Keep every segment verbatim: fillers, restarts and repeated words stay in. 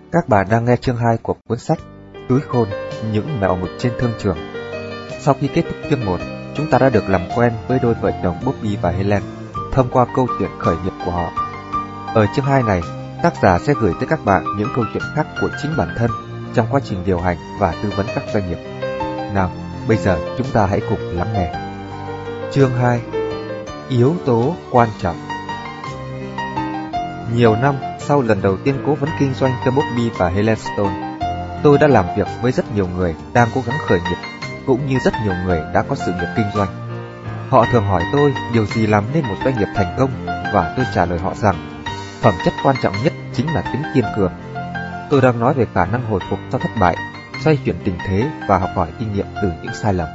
Các bạn đang nghe chương hai của cuốn sách Túi khôn, những mẹo mực trên thương trường. Sau khi kết thúc chương một, chúng ta đã được làm quen với đôi vợ chồng Bobby và Helen thông qua câu chuyện khởi nghiệp của họ. Ở chương hai này, tác giả sẽ gửi tới các bạn những câu chuyện khác của chính bản thân trong quá trình điều hành và tư vấn các doanh nghiệp. Nào, bây giờ chúng ta hãy cùng lắng nghe. Chương hai. Yếu tố quan trọng. Nhiều năm sau lần đầu tiên cố vấn kinh doanh cho Bobby và Helen Stone, tôi đã làm việc với rất nhiều người đang cố gắng khởi nghiệp, cũng như rất nhiều người đã có sự nghiệp kinh doanh. Họ thường hỏi tôi điều gì làm nên một doanh nghiệp thành công, và tôi trả lời họ rằng phẩm chất quan trọng nhất chính là tính kiên cường. Tôi đang nói về khả năng hồi phục sau thất bại, xoay chuyển tình thế và học hỏi kinh nghiệm từ những sai lầm.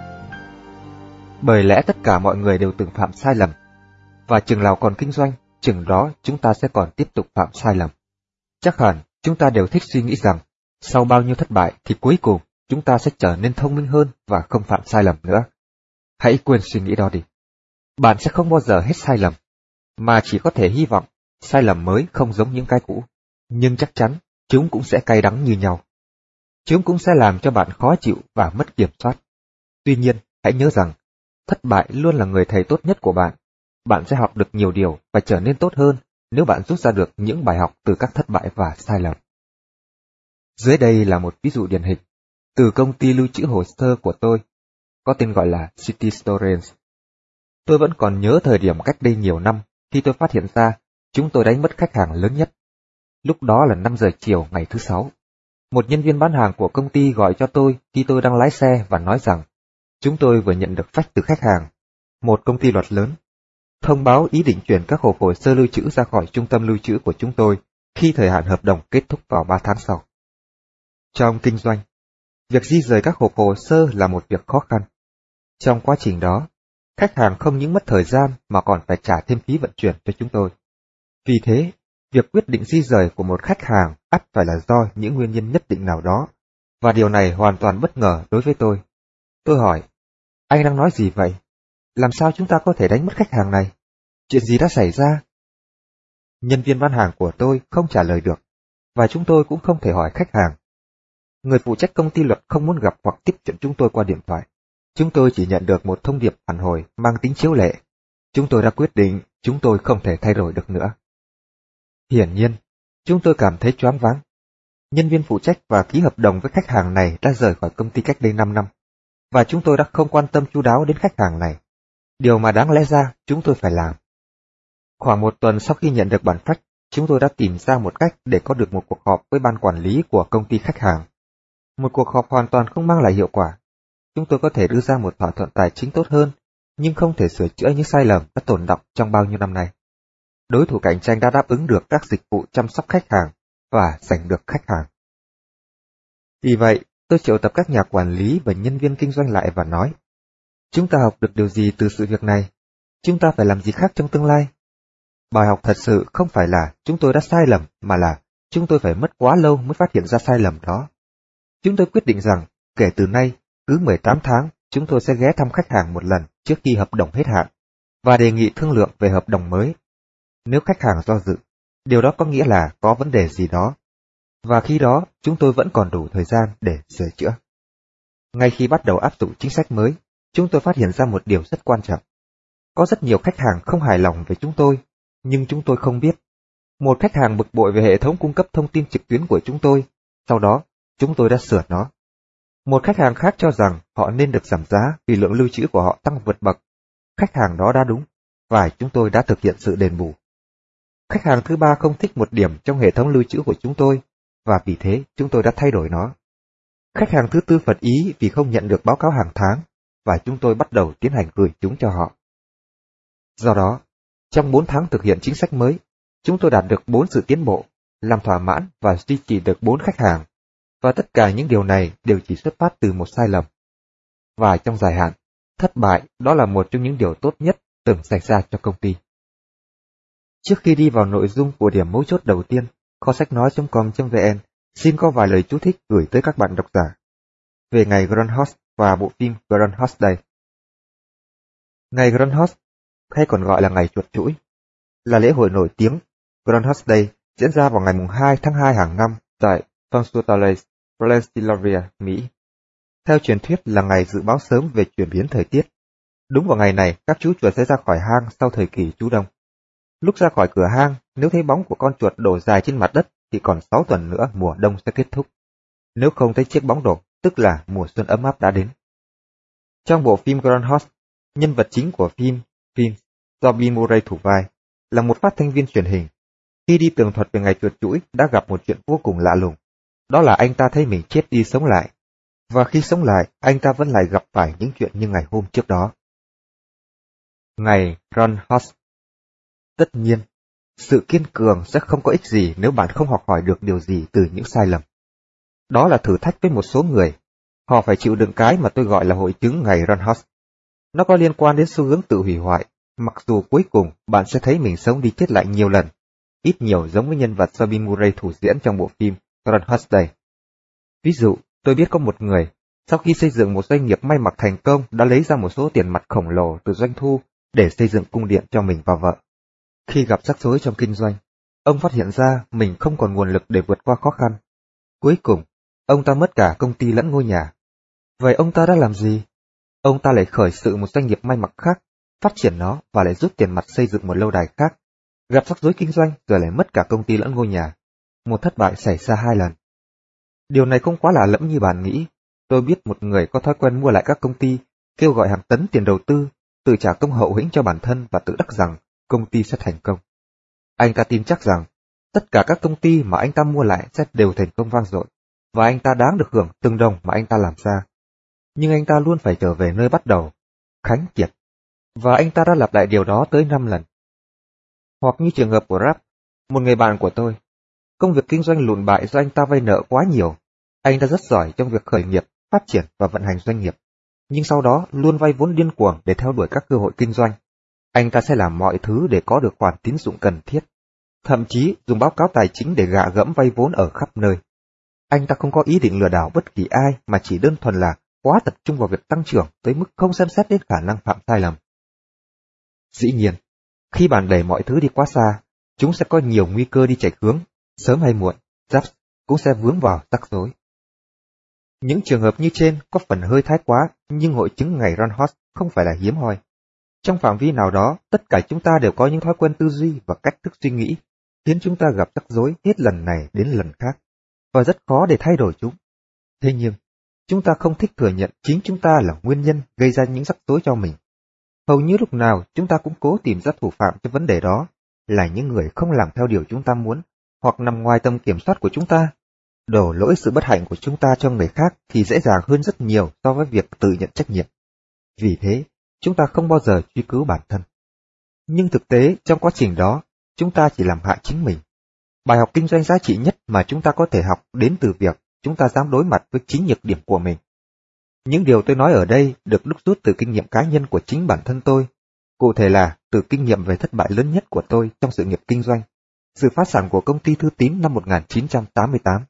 Bởi lẽ tất cả mọi người đều từng phạm sai lầm, và chừng nào còn kinh doanh, chừng đó chúng ta sẽ còn tiếp tục phạm sai lầm. Chắc hẳn chúng ta đều thích suy nghĩ rằng sau bao nhiêu thất bại thì cuối cùng chúng ta sẽ trở nên thông minh hơn và không phạm sai lầm nữa. Hãy quên suy nghĩ đó đi. Bạn sẽ không bao giờ hết sai lầm, mà chỉ có thể hy vọng sai lầm mới không giống những cái cũ, nhưng chắc chắn chúng cũng sẽ cay đắng như nhau. Chúng cũng sẽ làm cho bạn khó chịu và mất kiểm soát. Tuy nhiên, hãy nhớ rằng thất bại luôn là người thầy tốt nhất của bạn. Bạn sẽ học được nhiều điều và trở nên tốt hơn nếu bạn rút ra được những bài học từ các thất bại và sai lầm. Dưới đây là một ví dụ điển hình từ công ty lưu trữ hồ sơ của tôi, có tên gọi là City Storage. Tôi vẫn còn nhớ thời điểm cách đây nhiều năm khi tôi phát hiện ra chúng tôi đánh mất khách hàng lớn nhất. Lúc đó là năm giờ chiều ngày thứ sáu. Một nhân viên bán hàng của công ty gọi cho tôi khi tôi đang lái xe và nói rằng chúng tôi vừa nhận được fax từ khách hàng, một công ty luật lớn, thông báo ý định chuyển các hộp hồ sơ lưu trữ ra khỏi trung tâm lưu trữ của chúng tôi khi thời hạn hợp đồng kết thúc vào ba tháng sau. Trong kinh doanh, việc di rời các hộp hồ sơ là một việc khó khăn. Trong quá trình đó, khách hàng không những mất thời gian mà còn phải trả thêm phí vận chuyển cho chúng tôi. Vì thế, việc quyết định di rời của một khách hàng ắt phải là do những nguyên nhân nhất định nào đó, và điều này hoàn toàn bất ngờ đối với tôi. Tôi hỏi, anh đang nói gì vậy? Làm sao chúng ta có thể đánh mất khách hàng này? Chuyện gì đã xảy ra? Nhân viên bán hàng của tôi không trả lời được, và chúng tôi cũng không thể hỏi khách hàng. Người phụ trách công ty luật không muốn gặp hoặc tiếp chuyện chúng tôi qua điện thoại. Chúng tôi chỉ nhận được một thông điệp phản hồi mang tính chiếu lệ. Chúng tôi đã quyết định chúng tôi không thể thay đổi được nữa. Hiển nhiên, chúng tôi cảm thấy choáng váng. Nhân viên phụ trách và ký hợp đồng với khách hàng này đã rời khỏi công ty cách đây năm năm, và chúng tôi đã không quan tâm chu đáo đến khách hàng này. Điều mà đáng lẽ ra chúng tôi phải làm. Khoảng một tuần sau khi nhận được bản fax, chúng tôi đã tìm ra một cách để có được một cuộc họp với ban quản lý của công ty khách hàng. Một cuộc họp hoàn toàn không mang lại hiệu quả. Chúng tôi có thể đưa ra một thỏa thuận tài chính tốt hơn, nhưng không thể sửa chữa những sai lầm đã tồn đọng trong bao nhiêu năm nay. Đối thủ cạnh tranh đã đáp ứng được các dịch vụ chăm sóc khách hàng và giành được khách hàng. Vì vậy, tôi triệu tập các nhà quản lý và nhân viên kinh doanh lại và nói, chúng ta học được điều gì từ sự việc này? Chúng ta phải làm gì khác trong tương lai? Bài học thật sự không phải là chúng tôi đã sai lầm, mà là chúng tôi phải mất quá lâu mới phát hiện ra sai lầm đó. Chúng tôi quyết định rằng, kể từ nay, cứ mười tám tháng, chúng tôi sẽ ghé thăm khách hàng một lần trước khi hợp đồng hết hạn, và đề nghị thương lượng về hợp đồng mới. Nếu khách hàng do dự, điều đó có nghĩa là có vấn đề gì đó, và khi đó chúng tôi vẫn còn đủ thời gian để sửa chữa. Ngay khi bắt đầu áp dụng chính sách mới, chúng tôi phát hiện ra một điều rất quan trọng. Có rất nhiều khách hàng không hài lòng về chúng tôi, nhưng chúng tôi không biết. Một khách hàng bực bội về hệ thống cung cấp thông tin trực tuyến của chúng tôi, sau đó chúng tôi đã sửa nó. Một khách hàng khác cho rằng họ nên được giảm giá vì lượng lưu trữ của họ tăng vượt bậc. Khách hàng đó đã đúng, và chúng tôi đã thực hiện sự đền bù. Khách hàng thứ ba không thích một điểm trong hệ thống lưu trữ của chúng tôi, và vì thế chúng tôi đã thay đổi nó. Khách hàng thứ tư phật ý vì không nhận được báo cáo hàng tháng, và chúng tôi bắt đầu tiến hành gửi chúng cho họ. Do đó, trong bốn tháng thực hiện chính sách mới, chúng tôi đạt được bốn sự tiến bộ, làm thỏa mãn và duy trì được bốn khách hàng, và tất cả những điều này đều chỉ xuất phát từ một sai lầm. Và trong dài hạn, thất bại đó là một trong những điều tốt nhất từng xảy ra cho công ty. Trước khi đi vào nội dung của điểm mấu chốt đầu tiên, kho sách nói chấm com chấm vn xin có vài lời chú thích gửi tới các bạn độc giả về ngày Groundhog và bộ phim Groundhog Day. Ngày Groundhog, hay còn gọi là ngày chuột chũi, là lễ hội nổi tiếng. Groundhog Day diễn ra vào ngày hai tháng hai hàng năm tại Consultales, Pennsylvania, Mỹ. Theo truyền thuyết là ngày dự báo sớm về chuyển biến thời tiết. Đúng vào ngày này, các chú chuột sẽ ra khỏi hang sau thời kỳ trú đông. Lúc ra khỏi cửa hang, nếu thấy bóng của con chuột đổ dài trên mặt đất thì còn sáu tuần nữa mùa đông sẽ kết thúc. Nếu không thấy chiếc bóng đổ, tức là mùa xuân ấm áp đã đến. Trong bộ phim Grand Horse, nhân vật chính của phim, phim do Bill Murray thủ vai, là một phát thanh viên truyền hình. Khi đi tường thuật về ngày chuột chũi đã gặp một chuyện vô cùng lạ lùng. Đó là anh ta thấy mình chết đi sống lại. Và khi sống lại, anh ta vẫn lại gặp phải những chuyện như ngày hôm trước đó. Ngày Grand Horse. Tất nhiên, sự kiên cường sẽ không có ích gì nếu bạn không học hỏi được điều gì từ những sai lầm. Đó là thử thách với một số người. Họ phải chịu đựng cái mà tôi gọi là hội chứng ngày Grand Horse. Nó có liên quan đến xu hướng tự hủy hoại, mặc dù cuối cùng bạn sẽ thấy mình sống đi chết lại nhiều lần, ít nhiều giống với nhân vật do Bill Murray thủ diễn trong bộ phim Grand Horse đây. Ví dụ, tôi biết có một người, sau khi xây dựng một doanh nghiệp may mặc thành công đã lấy ra một số tiền mặt khổng lồ từ doanh thu để xây dựng cung điện cho mình và vợ. Khi gặp rắc rối trong kinh doanh, ông phát hiện ra mình không còn nguồn lực để vượt qua khó khăn. Cuối cùng, ông ta mất cả công ty lẫn ngôi nhà. Vậy ông ta đã làm gì? Ông ta lại khởi sự một doanh nghiệp may mặc khác, phát triển nó và lại rút tiền mặt xây dựng một lâu đài khác. Gặp rắc rối kinh doanh rồi lại mất cả công ty lẫn ngôi nhà. Một thất bại xảy ra hai lần. Điều này không quá lạ lẫm như bạn nghĩ. Tôi biết một người có thói quen mua lại các công ty, kêu gọi hàng tấn tiền đầu tư, tự trả công hậu hĩnh cho bản thân và tự đắc rằng công ty sẽ thành công. Anh ta tin chắc rằng tất cả các công ty mà anh ta mua lại sẽ đều thành công vang dội, và anh ta đáng được hưởng từng đồng mà anh ta làm ra. Nhưng anh ta luôn phải trở về nơi bắt đầu, khánh kiệt, và anh ta đã lặp lại điều đó tới năm lần. Hoặc như trường hợp của Rap, một người bạn của tôi, công việc kinh doanh lụn bại do anh ta vay nợ quá nhiều. Anh ta rất giỏi trong việc khởi nghiệp, phát triển và vận hành doanh nghiệp, nhưng sau đó luôn vay vốn điên cuồng để theo đuổi các cơ hội kinh doanh. Anh ta sẽ làm mọi thứ để có được khoản tín dụng cần thiết, thậm chí dùng báo cáo tài chính để gạ gẫm vay vốn ở khắp nơi. Anh ta không có ý định lừa đảo bất kỳ ai mà chỉ đơn thuần là quá tập trung vào việc tăng trưởng tới mức không xem xét đến khả năng phạm sai lầm. Dĩ nhiên, khi bạn đẩy mọi thứ đi quá xa, chúng sẽ có nhiều nguy cơ đi chệch hướng, sớm hay muộn, Jobs cũng sẽ vướng vào rắc rối. Những trường hợp như trên có phần hơi thái quá, nhưng hội chứng ngày Grand Horse không phải là hiếm hoi. Trong phạm vi nào đó, tất cả chúng ta đều có những thói quen tư duy và cách thức suy nghĩ, khiến chúng ta gặp rắc rối hết lần này đến lần khác, và rất khó để thay đổi chúng. Thế nhưng, chúng ta không thích thừa nhận chính chúng ta là nguyên nhân gây ra những rắc rối cho mình. Hầu như lúc nào chúng ta cũng cố tìm ra thủ phạm cho vấn đề đó, là những người không làm theo điều chúng ta muốn, hoặc nằm ngoài tầm kiểm soát của chúng ta. Đổ lỗi sự bất hạnh của chúng ta cho người khác thì dễ dàng hơn rất nhiều so với việc tự nhận trách nhiệm. Vì thế, chúng ta không bao giờ truy cứu bản thân. Nhưng thực tế, trong quá trình đó, chúng ta chỉ làm hại chính mình. Bài học kinh doanh giá trị nhất mà chúng ta có thể học đến từ việc chúng ta dám đối mặt với chính nhược điểm của mình. Những điều tôi nói ở đây được đúc rút từ kinh nghiệm cá nhân của chính bản thân tôi, cụ thể là từ kinh nghiệm về thất bại lớn nhất của tôi trong sự nghiệp kinh doanh, sự phá sản của công ty Thư Tín năm một nghìn chín trăm tám mươi tám.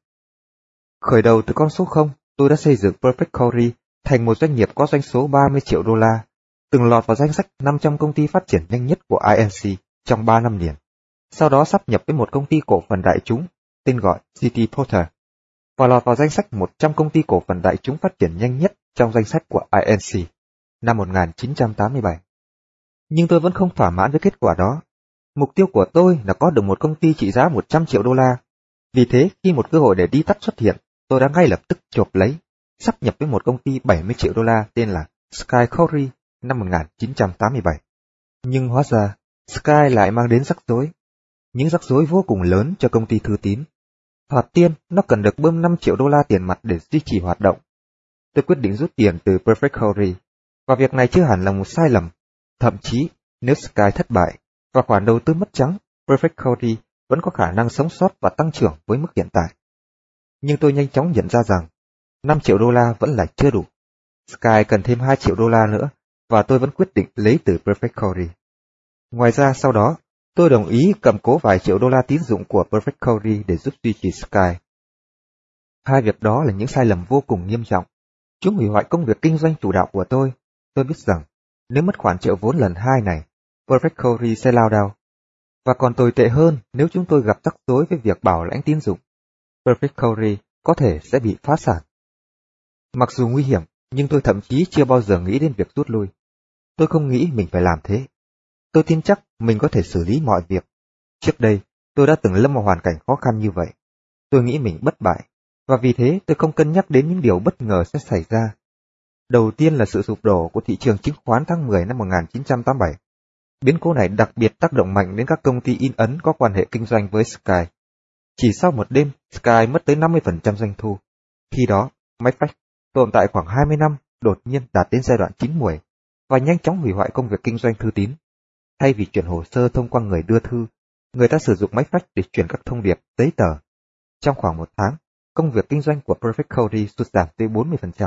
Khởi đầu từ con số không, tôi đã xây dựng Perfect Corey thành một doanh nghiệp có doanh số ba mươi triệu đô la, từng lọt vào danh sách năm trăm công ty phát triển nhanh nhất của I N C trong ba năm liền. Sau đó sáp nhập với một công ty cổ phần đại chúng, tên gọi City Porter, và lọt vào danh sách một trăm công ty cổ phần đại chúng phát triển nhanh nhất trong danh sách của I N C năm một nghìn chín trăm tám mươi bảy. Nhưng tôi vẫn không thỏa mãn với kết quả đó. Mục tiêu của tôi là có được một công ty trị giá một trăm triệu đô la. Vì thế, khi một cơ hội để đi tắt xuất hiện, tôi đã ngay lập tức chộp lấy, sáp nhập với một công ty bảy mươi triệu đô la tên là Sky Corey năm một nghìn chín trăm tám mươi bảy. Nhưng hóa ra, Sky lại mang đến rắc rối. Những rắc rối vô cùng lớn cho công ty Thư Tín. Thoạt tiên, nó cần được bơm năm triệu đô la tiền mặt để duy trì hoạt động. Tôi quyết định rút tiền từ Perfect Corey, và việc này chưa hẳn là một sai lầm. Thậm chí, nếu Sky thất bại và khoản đầu tư mất trắng, Perfect Corey vẫn có khả năng sống sót và tăng trưởng với mức hiện tại. Nhưng tôi nhanh chóng nhận ra rằng năm triệu đô la vẫn là chưa đủ. Sky cần thêm hai triệu đô la nữa, và tôi vẫn quyết định lấy từ Perfect Corey. Ngoài ra sau đó, tôi đồng ý cầm cố vài triệu đô la tín dụng của Perfect Corey để giúp duy trì Sky. Hai việc đó là những sai lầm vô cùng nghiêm trọng. Chúng hủy hoại công việc kinh doanh chủ đạo của tôi. Tôi biết rằng nếu mất khoản trợ vốn lần hai này, Perfect Corey sẽ lao đao. Và còn tồi tệ hơn nếu chúng tôi gặp rắc rối với việc bảo lãnh tín dụng. Perfect Corey có thể sẽ bị phá sản. Mặc dù nguy hiểm, nhưng tôi thậm chí chưa bao giờ nghĩ đến việc rút lui. Tôi không nghĩ mình phải làm thế. Tôi tin chắc mình có thể xử lý mọi việc. Trước đây, tôi đã từng lâm vào hoàn cảnh khó khăn như vậy. Tôi nghĩ mình bất bại, và vì thế tôi không cân nhắc đến những điều bất ngờ sẽ xảy ra. Đầu tiên là sự sụp đổ của thị trường chứng khoán tháng mười năm một nghìn chín trăm tám mươi bảy. Biến cố này đặc biệt tác động mạnh đến các công ty in ấn có quan hệ kinh doanh với Sky. Chỉ sau một đêm, Sky mất tới năm mươi phần trăm doanh thu. Khi đó, máy fax tồn tại khoảng hai mươi năm, đột nhiên đạt đến giai đoạn chín muồi và nhanh chóng hủy hoại công việc kinh doanh thư tín. Thay vì chuyển hồ sơ thông qua người đưa thư, người ta sử dụng máy fax để chuyển các thông điệp, giấy tờ. Trong khoảng một tháng, công việc kinh doanh của Perfect Cody sụt giảm tới bốn mươi phần trăm.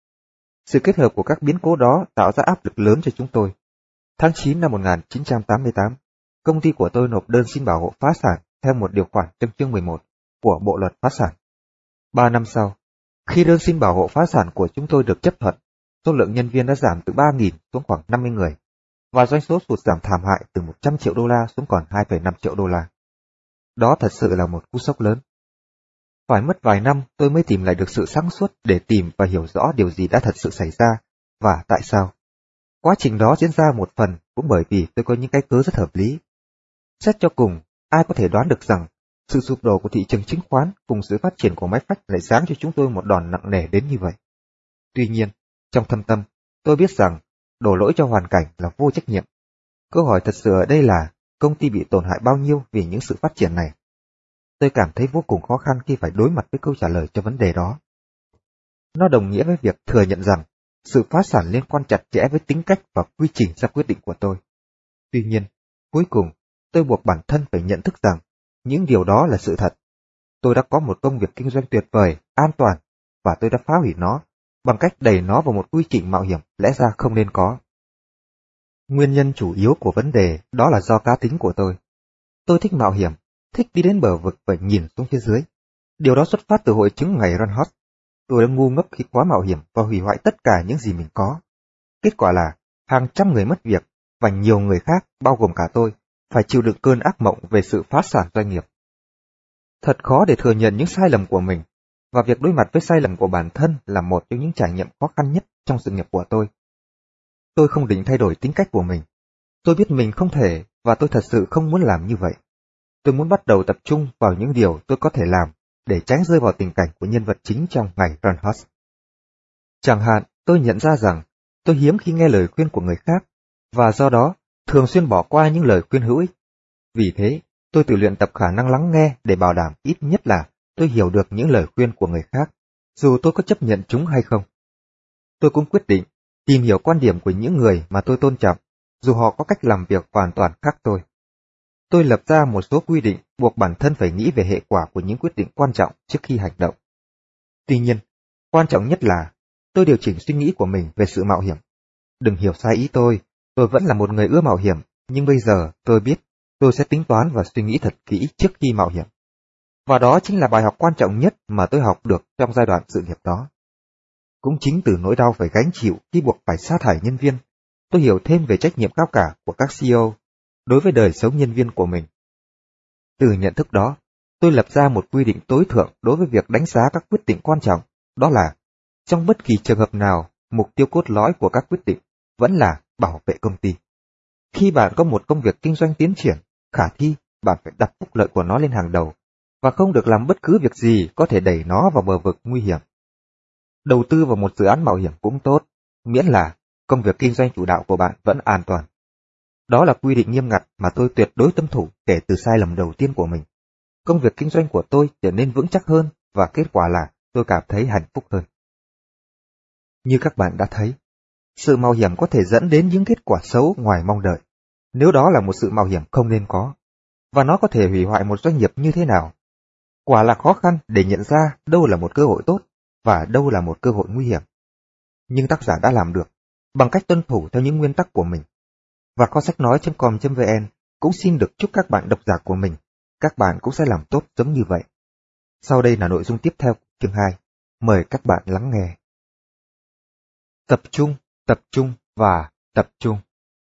Sự kết hợp của các biến cố đó tạo ra áp lực lớn cho chúng tôi. Tháng chín năm một nghìn chín trăm tám mươi tám, công ty của tôi nộp đơn xin bảo hộ phá sản theo một điều khoản trong chương mười một của Bộ luật phá sản. Ba năm sau, khi đơn xin bảo hộ phá sản của chúng tôi được chấp thuận, số lượng nhân viên đã giảm từ ba nghìn xuống khoảng năm mươi người, và doanh số sụt giảm thảm hại từ một trăm triệu đô la xuống còn hai phẩy năm triệu đô la. Đó thật sự là một cú sốc lớn. Phải mất vài năm tôi mới tìm lại được sự sáng suốt để tìm và hiểu rõ điều gì đã thật sự xảy ra và tại sao. Quá trình đó diễn ra một phần cũng bởi vì tôi có những cái cớ rất hợp lý. Xét cho cùng, ai có thể đoán được rằng sự sụp đổ của thị trường chứng khoán cùng sự phát triển của máy fax lại giáng cho chúng tôi một đòn nặng nề đến như vậy. Tuy nhiên, trong thâm tâm, tôi biết rằng đổ lỗi cho hoàn cảnh là vô trách nhiệm. Câu hỏi thật sự ở đây là công ty bị tổn hại bao nhiêu vì những sự phát triển này. Tôi cảm thấy vô cùng khó khăn khi phải đối mặt với câu trả lời cho vấn đề đó. Nó đồng nghĩa với việc thừa nhận rằng sự phá sản liên quan chặt chẽ với tính cách và quy trình ra quyết định của tôi. Tuy nhiên, cuối cùng, tôi buộc bản thân phải nhận thức rằng những điều đó là sự thật. Tôi đã có một công việc kinh doanh tuyệt vời, an toàn, và tôi đã phá hủy nó bằng cách đẩy nó vào một quy trình mạo hiểm lẽ ra không nên có. Nguyên nhân chủ yếu của vấn đề đó là do cá tính của tôi. Tôi thích mạo hiểm, thích đi đến bờ vực và nhìn xuống phía dưới. Điều đó xuất phát từ hội chứng ngày run hot. Tôi đã ngu ngốc khi quá mạo hiểm và hủy hoại tất cả những gì mình có. Kết quả là hàng trăm người mất việc và nhiều người khác, bao gồm cả tôi, phải chịu đựng cơn ác mộng về sự phá sản doanh nghiệp. Thật khó để thừa nhận những sai lầm của mình, và việc đối mặt với sai lầm của bản thân là một trong những trải nghiệm khó khăn nhất trong sự nghiệp của tôi. Tôi không định thay đổi tính cách của mình. Tôi biết mình không thể, và tôi thật sự không muốn làm như vậy. Tôi muốn bắt đầu tập trung vào những điều tôi có thể làm để tránh rơi vào tình cảnh của nhân vật chính trong ngày Run Hot. Chẳng hạn, tôi nhận ra rằng tôi hiếm khi nghe lời khuyên của người khác, và do đó thường xuyên bỏ qua những lời khuyên hữu ích. Vì thế, tôi tự luyện tập khả năng lắng nghe để bảo đảm ít nhất là tôi hiểu được những lời khuyên của người khác, dù tôi có chấp nhận chúng hay không. Tôi cũng quyết định tìm hiểu quan điểm của những người mà tôi tôn trọng, dù họ có cách làm việc hoàn toàn khác tôi. Tôi lập ra một số quy định buộc bản thân phải nghĩ về hệ quả của những quyết định quan trọng trước khi hành động. Tuy nhiên, quan trọng nhất là tôi điều chỉnh suy nghĩ của mình về sự mạo hiểm. Đừng hiểu sai ý tôi, tôi vẫn là một người ưa mạo hiểm, nhưng bây giờ tôi biết tôi sẽ tính toán và suy nghĩ thật kỹ trước khi mạo hiểm. Và đó chính là bài học quan trọng nhất mà tôi học được trong giai đoạn sự nghiệp đó. Cũng chính từ nỗi đau phải gánh chịu khi buộc phải sa thải nhân viên, tôi hiểu thêm về trách nhiệm cao cả của các xê e ô đối với đời sống nhân viên của mình. Từ nhận thức đó, tôi lập ra một quy định tối thượng đối với việc đánh giá các quyết định quan trọng, đó là trong bất kỳ trường hợp nào, mục tiêu cốt lõi của các quyết định vẫn là bảo vệ công ty. Khi bạn có một công việc kinh doanh tiến triển, khả thi, bạn phải đặt phúc lợi của nó lên hàng đầu, và không được làm bất cứ việc gì có thể đẩy nó vào bờ vực nguy hiểm. Đầu tư vào một dự án mạo hiểm cũng tốt, miễn là công việc kinh doanh chủ đạo của bạn vẫn an toàn. Đó là quy định nghiêm ngặt mà tôi tuyệt đối tuân thủ kể từ sai lầm đầu tiên của mình. Công việc kinh doanh của tôi trở nên vững chắc hơn, và kết quả là tôi cảm thấy hạnh phúc hơn. Như các bạn đã thấy, sự mạo hiểm có thể dẫn đến những kết quả xấu ngoài mong đợi, nếu đó là một sự mạo hiểm không nên có, và nó có thể hủy hoại một doanh nghiệp như thế nào. Quả là khó khăn để nhận ra đâu là một cơ hội tốt và đâu là một cơ hội nguy hiểm. Nhưng tác giả đã làm được bằng cách tuân thủ theo những nguyên tắc của mình. Và kho sách nói chấm com chấm vn cũng xin được chúc các bạn độc giả của mình, các bạn cũng sẽ làm tốt giống như vậy. Sau đây là nội dung tiếp theo của chương hai. Mời các bạn lắng nghe. Tập trung, tập trung và tập trung.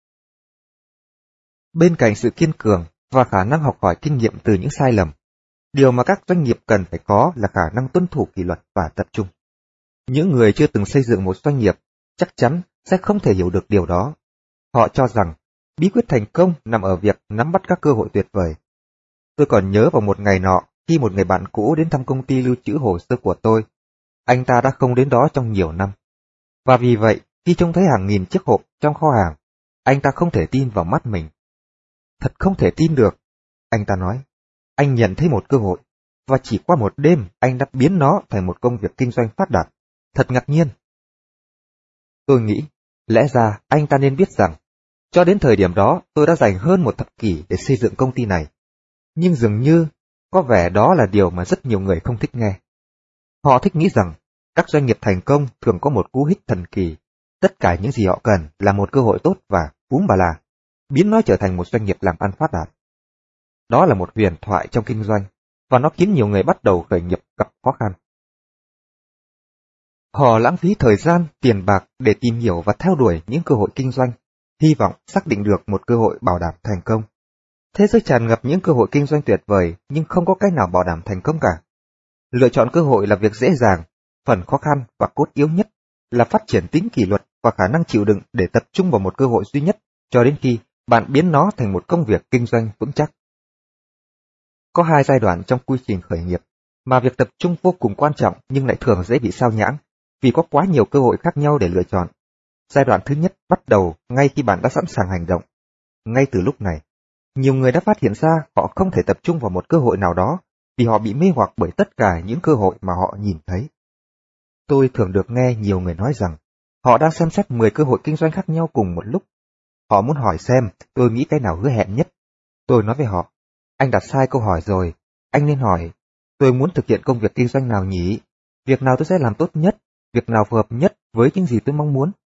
Bên cạnh sự kiên cường và khả năng học hỏi kinh nghiệm từ những sai lầm, Điều mà các doanh nghiệp cần phải có là khả năng tuân thủ kỷ luật và tập trung. Những người chưa từng xây dựng một doanh nghiệp chắc chắn sẽ không thể hiểu được điều đó. Họ cho rằng bí quyết thành công nằm ở việc nắm bắt các cơ hội tuyệt vời. Tôi còn nhớ vào một ngày nọ khi một người bạn cũ đến thăm công ty lưu trữ hồ sơ của tôi. Anh ta đã không đến đó trong nhiều năm. Và vì vậy, khi trông thấy hàng nghìn chiếc hộp trong kho hàng, anh ta không thể tin vào mắt mình. Thật không thể tin được, anh ta nói. Anh nhận thấy một cơ hội, và chỉ qua một đêm anh đã biến nó thành một công việc kinh doanh phát đạt. Thật ngạc nhiên. Tôi nghĩ, lẽ ra anh ta nên biết rằng, cho đến thời điểm đó tôi đã dành hơn một thập kỷ để xây dựng công ty này. Nhưng dường như, có vẻ đó là điều mà rất nhiều người không thích nghe. Họ thích nghĩ rằng, các doanh nghiệp thành công thường có một cú hích thần kỳ. Tất cả những gì họ cần là một cơ hội tốt và búm bà là, biến nó trở thành một doanh nghiệp làm ăn phát đạt. Đó là một huyền thoại trong kinh doanh, và nó khiến nhiều người bắt đầu khởi nghiệp gặp khó khăn. Họ lãng phí thời gian, tiền bạc để tìm hiểu và theo đuổi những cơ hội kinh doanh, hy vọng xác định được một cơ hội bảo đảm thành công. Thế giới tràn ngập những cơ hội kinh doanh tuyệt vời, nhưng không có cách nào bảo đảm thành công cả. Lựa chọn cơ hội là việc dễ dàng, phần khó khăn và cốt yếu nhất là phát triển tính kỷ luật và khả năng chịu đựng để tập trung vào một cơ hội duy nhất cho đến khi bạn biến nó thành một công việc kinh doanh vững chắc. Có hai giai đoạn trong quy trình khởi nghiệp mà việc tập trung vô cùng quan trọng nhưng lại thường dễ bị sao nhãng vì có quá nhiều cơ hội khác nhau để lựa chọn. Giai đoạn thứ nhất bắt đầu ngay khi bạn đã sẵn sàng hành động. Ngay từ lúc này, nhiều người đã phát hiện ra họ không thể tập trung vào một cơ hội nào đó vì họ bị mê hoặc bởi tất cả những cơ hội mà họ nhìn thấy. Tôi thường được nghe nhiều người nói rằng họ đang xem xét mười cơ hội kinh doanh khác nhau cùng một lúc. Họ muốn hỏi xem tôi nghĩ cái nào hứa hẹn nhất. Tôi nói với họ, anh đặt sai câu hỏi rồi, anh nên hỏi, tôi muốn thực hiện công việc kinh doanh nào nhỉ? Việc nào tôi sẽ làm tốt nhất? Việc nào phù hợp nhất với những gì tôi mong muốn?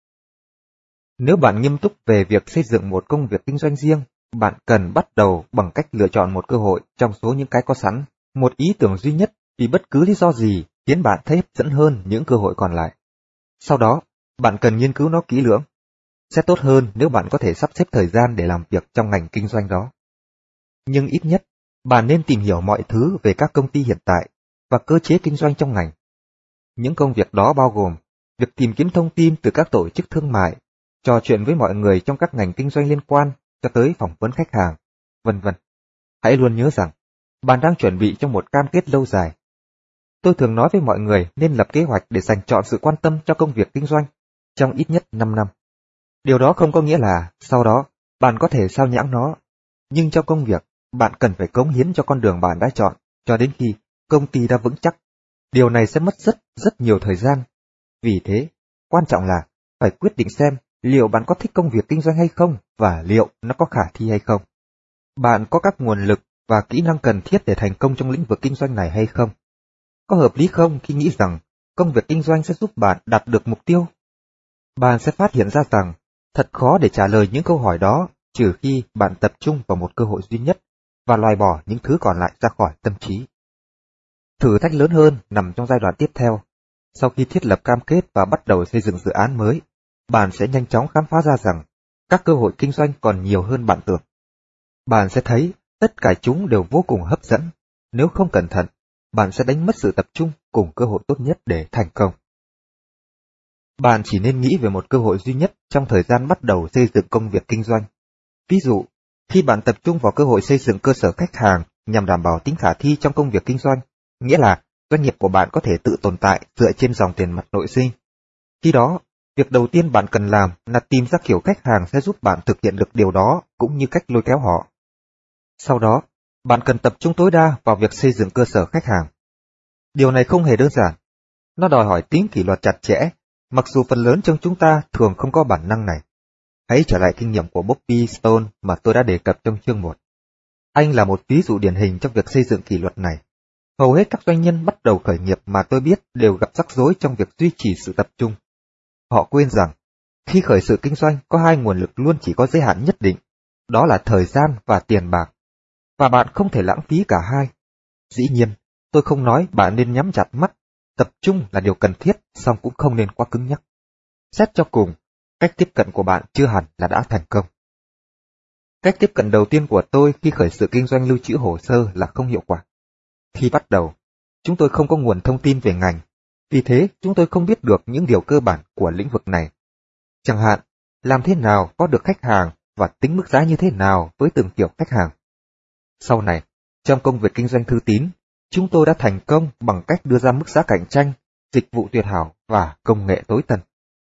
Nếu bạn nghiêm túc về việc xây dựng một công việc kinh doanh riêng, bạn cần bắt đầu bằng cách lựa chọn một cơ hội trong số những cái có sẵn, một ý tưởng duy nhất vì bất cứ lý do gì khiến bạn thấy hấp dẫn hơn những cơ hội còn lại. Sau đó, bạn cần nghiên cứu nó kỹ lưỡng. Sẽ tốt hơn nếu bạn có thể sắp xếp thời gian để làm việc trong ngành kinh doanh đó. Nhưng ít nhất, bạn nên tìm hiểu mọi thứ về các công ty hiện tại và cơ chế kinh doanh trong ngành. Những công việc đó bao gồm việc tìm kiếm thông tin từ các tổ chức thương mại, trò chuyện với mọi người trong các ngành kinh doanh liên quan, cho tới phỏng vấn khách hàng, vân vân. Hãy luôn nhớ rằng, bạn đang chuẩn bị cho một cam kết lâu dài. Tôi thường nói với mọi người nên lập kế hoạch để dành trọn sự quan tâm cho công việc kinh doanh trong ít nhất năm năm. Điều đó không có nghĩa là sau đó bạn có thể sao nhãng nó, nhưng trong công việc, bạn cần phải cống hiến cho con đường bạn đã chọn cho đến khi công ty đã vững chắc. Điều này sẽ mất rất, rất nhiều thời gian. Vì thế, quan trọng là phải quyết định xem liệu bạn có thích công việc kinh doanh hay không và liệu nó có khả thi hay không. Bạn có các nguồn lực và kỹ năng cần thiết để thành công trong lĩnh vực kinh doanh này hay không? Có hợp lý không khi nghĩ rằng công việc kinh doanh sẽ giúp bạn đạt được mục tiêu? Bạn sẽ phát hiện ra rằng thật khó để trả lời những câu hỏi đó trừ khi bạn tập trung vào một cơ hội duy nhất và loại bỏ những thứ còn lại ra khỏi tâm trí. Thử thách lớn hơn nằm trong giai đoạn tiếp theo. Sau khi thiết lập cam kết và bắt đầu xây dựng dự án mới, bạn sẽ nhanh chóng khám phá ra rằng các cơ hội kinh doanh còn nhiều hơn bạn tưởng. Bạn sẽ thấy tất cả chúng đều vô cùng hấp dẫn. Nếu không cẩn thận, bạn sẽ đánh mất sự tập trung cùng cơ hội tốt nhất để thành công. Bạn chỉ nên nghĩ về một cơ hội duy nhất trong thời gian bắt đầu xây dựng công việc kinh doanh. Ví dụ, khi bạn tập trung vào cơ hội xây dựng cơ sở khách hàng nhằm đảm bảo tính khả thi trong công việc kinh doanh, nghĩa là doanh nghiệp của bạn có thể tự tồn tại dựa trên dòng tiền mặt nội sinh. Khi đó, việc đầu tiên bạn cần làm là tìm ra kiểu khách hàng sẽ giúp bạn thực hiện được điều đó cũng như cách lôi kéo họ. Sau đó, bạn cần tập trung tối đa vào việc xây dựng cơ sở khách hàng. Điều này không hề đơn giản. Nó đòi hỏi tính kỷ luật chặt chẽ, mặc dù phần lớn trong chúng ta thường không có bản năng này. Hãy trở lại kinh nghiệm của Bobby Stone mà tôi đã đề cập trong chương một. Anh là một ví dụ điển hình trong việc xây dựng kỷ luật này. Hầu hết các doanh nhân bắt đầu khởi nghiệp mà tôi biết đều gặp rắc rối trong việc duy trì sự tập trung. Họ quên rằng, khi khởi sự kinh doanh có hai nguồn lực luôn chỉ có giới hạn nhất định, đó là thời gian và tiền bạc. Và bạn không thể lãng phí cả hai. Dĩ nhiên, tôi không nói bạn nên nhắm chặt mắt, tập trung là điều cần thiết, song cũng không nên quá cứng nhắc. Xét cho cùng, cách tiếp cận của bạn chưa hẳn là đã thành công. Cách tiếp cận đầu tiên của tôi khi khởi sự kinh doanh lưu trữ hồ sơ là không hiệu quả. Khi bắt đầu, chúng tôi không có nguồn thông tin về ngành, vì thế chúng tôi không biết được những điều cơ bản của lĩnh vực này. Chẳng hạn, làm thế nào có được khách hàng và tính mức giá như thế nào với từng kiểu khách hàng. Sau này, trong công việc kinh doanh thư tín, chúng tôi đã thành công bằng cách đưa ra mức giá cạnh tranh, dịch vụ tuyệt hảo và công nghệ tối tân.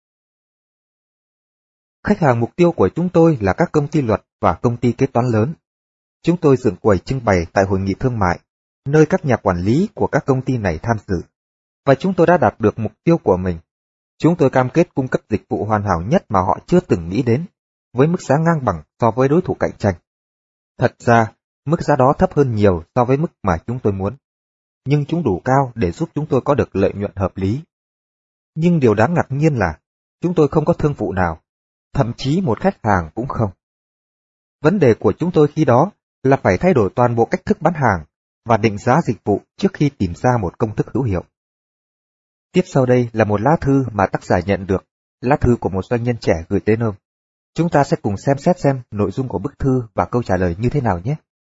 Khách hàng mục tiêu của chúng tôi là các công ty luật và công ty kế toán lớn. Chúng tôi dựng quầy trưng bày tại hội nghị thương mại, nơi các nhà quản lý của các công ty này tham dự. Và chúng tôi đã đạt được mục tiêu của mình. Chúng tôi cam kết cung cấp dịch vụ hoàn hảo nhất mà họ chưa từng nghĩ đến, với mức giá ngang bằng so với đối thủ cạnh tranh. Thật ra, mức giá đó thấp hơn nhiều so với mức mà chúng tôi muốn, nhưng chúng đủ cao để giúp chúng tôi có được lợi nhuận hợp lý. Nhưng điều đáng ngạc nhiên là, chúng tôi không có thương vụ nào, thậm chí một khách hàng cũng không. Vấn đề của chúng tôi khi đó là phải thay đổi toàn bộ cách thức bán hàng và định giá dịch vụ trước khi tìm ra một công thức hữu hiệu. Tiếp sau đây là một lá thư mà tác giả nhận được, lá thư của một doanh nhân trẻ gửi đến ông. Chúng ta sẽ cùng xem xét xem nội dung của bức thư và câu trả lời như thế nào nhé.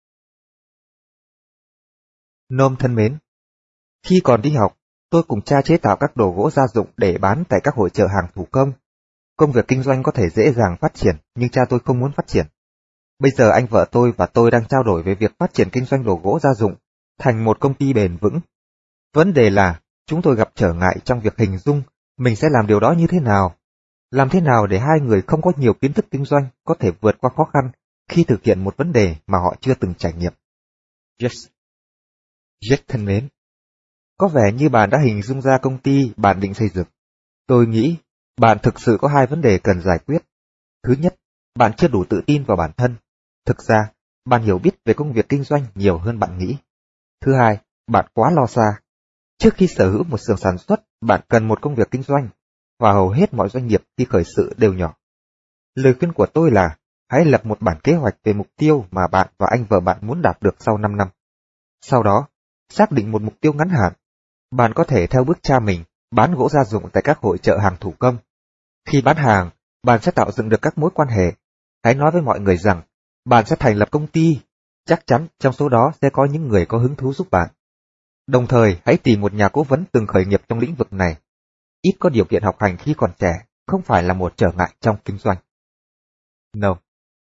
Nôm thân mến, khi còn đi học, tôi cùng cha chế tạo các đồ gỗ gia dụng để bán tại các hội chợ hàng thủ công. Công việc kinh doanh có thể dễ dàng phát triển, nhưng cha tôi không muốn phát triển. Bây giờ anh vợ tôi và tôi đang trao đổi về việc phát triển kinh doanh đồ gỗ gia dụng thành một công ty bền vững. Vấn đề là, chúng tôi gặp trở ngại trong việc hình dung mình sẽ làm điều đó như thế nào. Làm thế nào để hai người không có nhiều kiến thức kinh doanh có thể vượt qua khó khăn khi thực hiện một vấn đề mà họ chưa từng trải nghiệm. Yes. Jack thân mến, có vẻ như bạn đã hình dung ra công ty bạn định xây dựng. Tôi nghĩ bạn thực sự có hai vấn đề cần giải quyết. Thứ nhất, bạn chưa đủ tự tin vào bản thân. Thực ra, bạn hiểu biết về công việc kinh doanh nhiều hơn bạn nghĩ. Thứ hai, bạn quá lo xa. Trước khi sở hữu một xưởng sản xuất, bạn cần một công việc kinh doanh, và hầu hết mọi doanh nghiệp khi khởi sự đều nhỏ. Lời khuyên của tôi là, hãy lập một bản kế hoạch về mục tiêu mà bạn và anh vợ bạn muốn đạt được sau năm năm. Sau đó, xác định một mục tiêu ngắn hạn. Bạn có thể theo bước cha mình, bán gỗ gia dụng tại các hội chợ hàng thủ công. Khi bán hàng, bạn sẽ tạo dựng được các mối quan hệ. Hãy nói với mọi người rằng, bạn sẽ thành lập công ty. Chắc chắn trong số đó sẽ có những người có hứng thú giúp bạn. Đồng thời, hãy tìm một nhà cố vấn từng khởi nghiệp trong lĩnh vực này. Ít có điều kiện học hành khi còn trẻ, không phải là một trở ngại trong kinh doanh. No.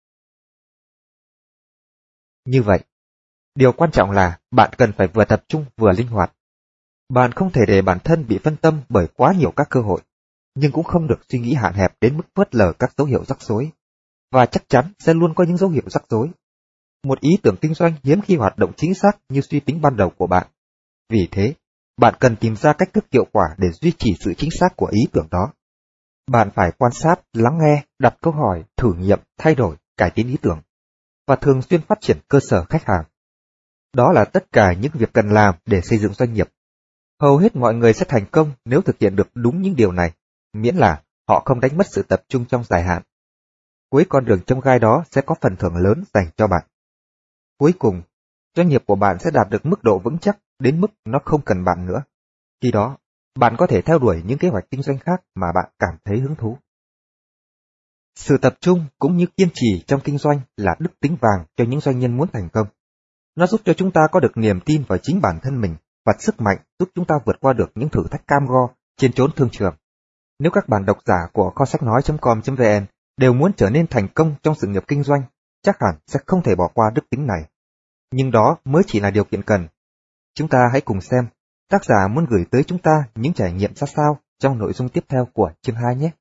Như vậy, điều quan trọng là bạn cần phải vừa tập trung vừa linh hoạt. Bạn không thể để bản thân bị phân tâm bởi quá nhiều các cơ hội, nhưng cũng không được suy nghĩ hạn hẹp đến mức phớt lờ các dấu hiệu rắc rối. Và chắc chắn sẽ luôn có những dấu hiệu rắc rối. Một ý tưởng kinh doanh hiếm khi hoạt động chính xác như suy tính ban đầu của bạn. Vì thế, bạn cần tìm ra cách thức hiệu quả để duy trì sự chính xác của ý tưởng đó. Bạn phải quan sát, lắng nghe, đặt câu hỏi, thử nghiệm, thay đổi, cải tiến ý tưởng, và thường xuyên phát triển cơ sở khách hàng. Đó là tất cả những việc cần làm để xây dựng doanh nghiệp. Hầu hết mọi người sẽ thành công nếu thực hiện được đúng những điều này, miễn là họ không đánh mất sự tập trung trong dài hạn. Cuối con đường chông gai đó sẽ có phần thưởng lớn dành cho bạn. Cuối cùng, doanh nghiệp của bạn sẽ đạt được mức độ vững chắc đến mức nó không cần bạn nữa. Khi đó, bạn có thể theo đuổi những kế hoạch kinh doanh khác mà bạn cảm thấy hứng thú. Sự tập trung cũng như kiên trì trong kinh doanh là đức tính vàng cho những doanh nhân muốn thành công. Nó giúp cho chúng ta có được niềm tin vào chính bản thân mình và sức mạnh giúp chúng ta vượt qua được những thử thách cam go trên chốn thương trường. Nếu các bạn độc giả của kho sách nói chấm com chấm vn đều muốn trở nên thành công trong sự nghiệp kinh doanh, chắc hẳn sẽ không thể bỏ qua đức tính này. Nhưng đó mới chỉ là điều kiện cần. Chúng ta hãy cùng xem tác giả muốn gửi tới chúng ta những trải nghiệm ra sao trong nội dung tiếp theo của chương hai nhé.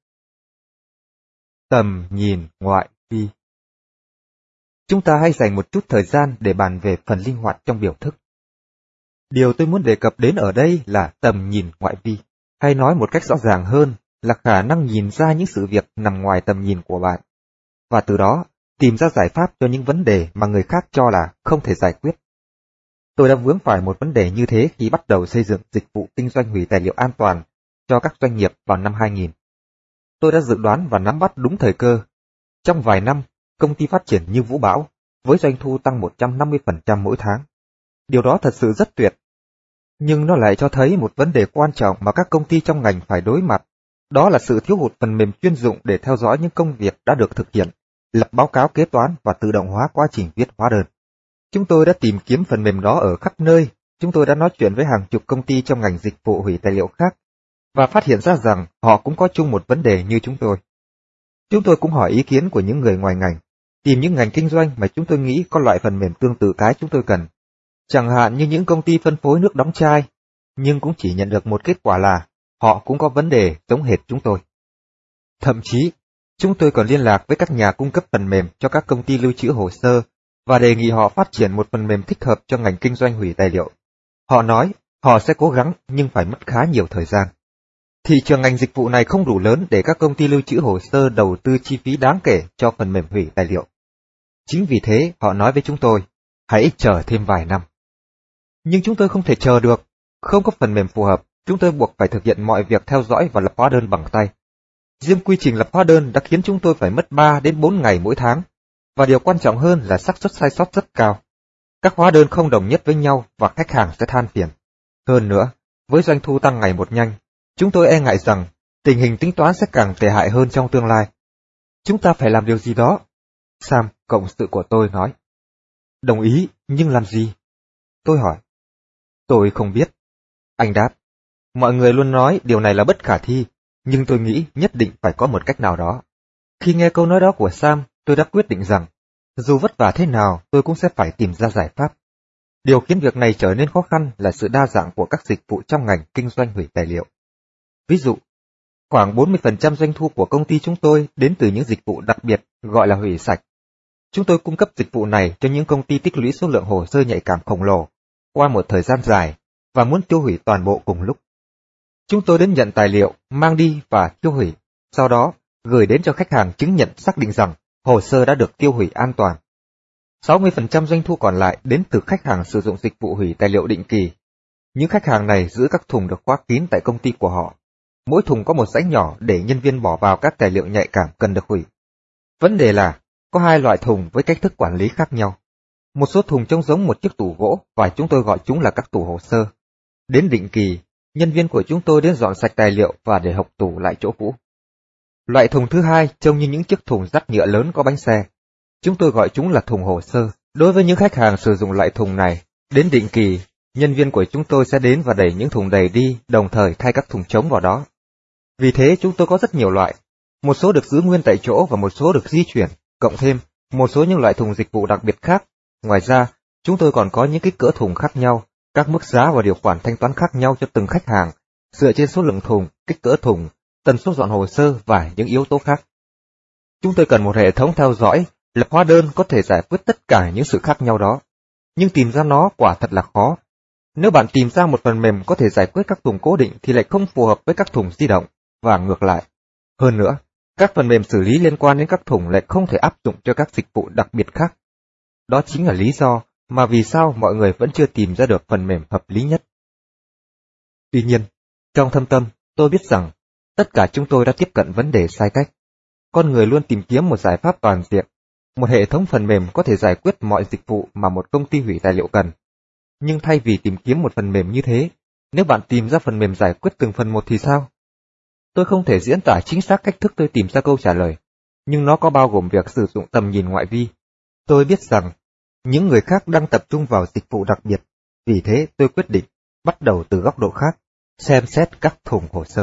Tầm nhìn ngoại vi. Chúng ta hãy dành một chút thời gian để bàn về phần linh hoạt trong biểu thức. Điều tôi muốn đề cập đến ở đây là tầm nhìn ngoại vi, hay nói một cách rõ ràng hơn là khả năng nhìn ra những sự việc nằm ngoài tầm nhìn của bạn, và từ đó tìm ra giải pháp cho những vấn đề mà người khác cho là không thể giải quyết. Tôi đã vướng phải một vấn đề như thế khi bắt đầu xây dựng dịch vụ kinh doanh hủy tài liệu an toàn cho các doanh nghiệp vào năm hai nghìn. Tôi đã dự đoán và nắm bắt đúng thời cơ. Trong vài năm, công ty phát triển như vũ bão, với doanh thu tăng một trăm năm mươi phần trăm mỗi tháng. Điều đó thật sự rất tuyệt. Nhưng nó lại cho thấy một vấn đề quan trọng mà các công ty trong ngành phải đối mặt. Đó là sự thiếu hụt phần mềm chuyên dụng để theo dõi những công việc đã được thực hiện, lập báo cáo kế toán và tự động hóa quá trình viết hóa đơn. Chúng tôi đã tìm kiếm phần mềm đó ở khắp nơi, chúng tôi đã nói chuyện với hàng chục công ty trong ngành dịch vụ hủy tài liệu khác, và phát hiện ra rằng họ cũng có chung một vấn đề như chúng tôi. Chúng tôi cũng hỏi ý kiến của những người ngoài ngành, tìm những ngành kinh doanh mà chúng tôi nghĩ có loại phần mềm tương tự cái chúng tôi cần, chẳng hạn như những công ty phân phối nước đóng chai, nhưng cũng chỉ nhận được một kết quả là họ cũng có vấn đề giống hệt chúng tôi. Thậm chí, chúng tôi còn liên lạc với các nhà cung cấp phần mềm cho các công ty lưu trữ hồ sơ và đề nghị họ phát triển một phần mềm thích hợp cho ngành kinh doanh hủy tài liệu. Họ nói họ sẽ cố gắng nhưng phải mất khá nhiều thời gian. Thị trường ngành dịch vụ này không đủ lớn để các công ty lưu trữ hồ sơ đầu tư chi phí đáng kể cho phần mềm hủy tài liệu. Chính vì thế họ nói với chúng tôi, hãy chờ thêm vài năm. Nhưng chúng tôi không thể chờ được, không có phần mềm phù hợp, chúng tôi buộc phải thực hiện mọi việc theo dõi và lập hóa đơn bằng tay. Riêng quy trình lập hóa đơn đã khiến chúng tôi phải mất ba đến bốn ngày mỗi tháng, và điều quan trọng hơn là xác suất sai sót rất cao. Các hóa đơn không đồng nhất với nhau và khách hàng sẽ than phiền. Hơn nữa, với doanh thu tăng ngày một nhanh, chúng tôi e ngại rằng tình hình tính toán sẽ càng tệ hại hơn trong tương lai. Chúng ta phải làm điều gì đó. Sam, cộng sự của tôi nói. Đồng ý, nhưng làm gì? Tôi hỏi. Tôi không biết. Anh đáp. Mọi người luôn nói điều này là bất khả thi, nhưng tôi nghĩ nhất định phải có một cách nào đó. Khi nghe câu nói đó của Sam, tôi đã quyết định rằng, dù vất vả thế nào, tôi cũng sẽ phải tìm ra giải pháp. Điều khiến việc này trở nên khó khăn là sự đa dạng của các dịch vụ trong ngành kinh doanh hủy tài liệu. Ví dụ, khoảng bốn mươi phần trăm doanh thu của công ty chúng tôi đến từ những dịch vụ đặc biệt gọi là hủy sạch. Chúng tôi cung cấp dịch vụ này cho những công ty tích lũy số lượng hồ sơ nhạy cảm khổng lồ qua một thời gian dài và muốn tiêu hủy toàn bộ cùng lúc. Chúng tôi đến nhận tài liệu, mang đi và tiêu hủy, sau đó gửi đến cho khách hàng chứng nhận xác định rằng hồ sơ đã được tiêu hủy an toàn. sáu mươi phần trăm doanh thu còn lại đến từ khách hàng sử dụng dịch vụ hủy tài liệu định kỳ. Những khách hàng này giữ các thùng được khóa kín tại công ty của họ. Mỗi thùng có một dãy nhỏ để nhân viên bỏ vào các tài liệu nhạy cảm cần được hủy. Vấn đề là, có hai loại thùng với cách thức quản lý khác nhau. Một số thùng trông giống một chiếc tủ gỗ và chúng tôi gọi chúng là các tủ hồ sơ. Đến định kỳ, nhân viên của chúng tôi đến dọn sạch tài liệu và để hộc tủ lại chỗ cũ. Loại thùng thứ hai trông như những chiếc thùng rác nhựa lớn có bánh xe. Chúng tôi gọi chúng là thùng hồ sơ. Đối với những khách hàng sử dụng loại thùng này, đến định kỳ, nhân viên của chúng tôi sẽ đến và đẩy những thùng đầy đi, đồng thời thay các thùng trống vào đó. Vì thế chúng tôi có rất nhiều loại. Một số được giữ nguyên tại chỗ và một số được di chuyển, cộng thêm một số những loại thùng dịch vụ đặc biệt khác. Ngoài ra, chúng tôi còn có những kích cỡ thùng khác nhau, các mức giá và điều khoản thanh toán khác nhau cho từng khách hàng, dựa trên số lượng thùng, kích cỡ thùng, tần suất dọn hồ sơ và những yếu tố khác. Chúng tôi cần một hệ thống theo dõi, lập hóa đơn có thể giải quyết tất cả những sự khác nhau đó. Nhưng tìm ra nó quả thật là khó. Nếu bạn tìm ra một phần mềm có thể giải quyết các thùng cố định thì lại không phù hợp với các thùng di động, và ngược lại. Hơn nữa, các phần mềm xử lý liên quan đến các thùng lại không thể áp dụng cho các dịch vụ đặc biệt khác. Đó chính là lý do mà vì sao mọi người vẫn chưa tìm ra được phần mềm hợp lý nhất. Tuy nhiên, trong thâm tâm, tôi biết rằng tất cả chúng tôi đã tiếp cận vấn đề sai cách. Con người luôn tìm kiếm một giải pháp toàn diện, một hệ thống phần mềm có thể giải quyết mọi dịch vụ mà một công ty hủy tài liệu cần. Nhưng thay vì tìm kiếm một phần mềm như thế, nếu bạn tìm ra phần mềm giải quyết từng phần một thì sao? Tôi không thể diễn tả chính xác cách thức tôi tìm ra câu trả lời, nhưng nó có bao gồm việc sử dụng tầm nhìn ngoại vi. Tôi biết rằng những người khác đang tập trung vào dịch vụ đặc biệt, vì thế tôi quyết định bắt đầu từ góc độ khác, xem xét các thùng hồ sơ.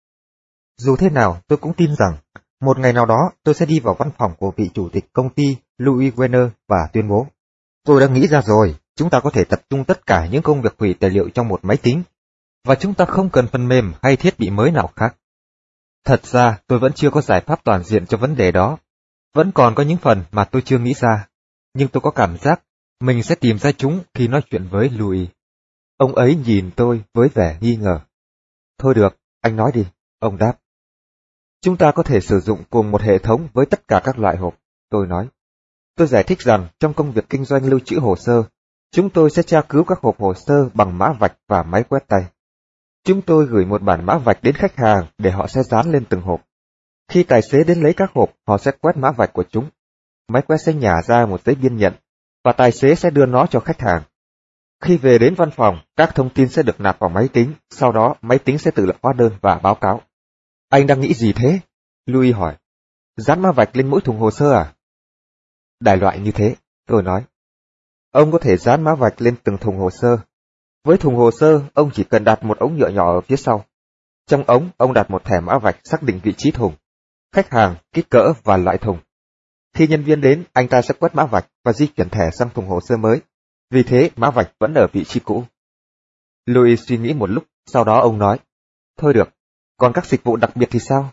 Dù thế nào, tôi cũng tin rằng một ngày nào đó tôi sẽ đi vào văn phòng của vị chủ tịch công ty Louis Werner và tuyên bố: tôi đã nghĩ ra rồi, chúng ta có thể tập trung tất cả những công việc hủy tài liệu trong một máy tính, và chúng ta không cần phần mềm hay thiết bị mới nào khác. Thật ra, tôi vẫn chưa có giải pháp toàn diện cho vấn đề đó. Vẫn còn có những phần mà tôi chưa nghĩ ra, nhưng tôi có cảm giác mình sẽ tìm ra chúng khi nói chuyện với Louis. Ông ấy nhìn tôi với vẻ nghi ngờ. Thôi được, anh nói đi, ông đáp. Chúng ta có thể sử dụng cùng một hệ thống với tất cả các loại hộp, tôi nói. Tôi giải thích rằng trong công việc kinh doanh lưu trữ hồ sơ, chúng tôi sẽ tra cứu các hộp hồ sơ bằng mã vạch và máy quét tay. Chúng tôi gửi một bản mã vạch đến khách hàng để họ sẽ dán lên từng hộp. Khi tài xế đến lấy các hộp, họ sẽ quét mã vạch của chúng. Máy quét sẽ nhả ra một giấy biên nhận, và tài xế sẽ đưa nó cho khách hàng. Khi về đến văn phòng, các thông tin sẽ được nạp vào máy tính, sau đó máy tính sẽ tự lập hóa đơn và báo cáo. Anh đang nghĩ gì thế? Louis hỏi. Dán mã vạch lên mỗi thùng hồ sơ à? Đại loại như thế, tôi nói. Ông có thể dán mã vạch lên từng thùng hồ sơ. Với thùng hồ sơ, ông chỉ cần đặt một ống nhựa nhỏ ở phía sau. Trong ống, ông đặt một thẻ mã vạch xác định vị trí thùng, khách hàng, kích cỡ và loại thùng. Khi nhân viên đến, anh ta sẽ quét mã vạch và di chuyển thẻ sang thùng hồ sơ mới. Vì thế, mã vạch vẫn ở vị trí cũ. Louis suy nghĩ một lúc, sau đó ông nói, thôi được, còn các dịch vụ đặc biệt thì sao?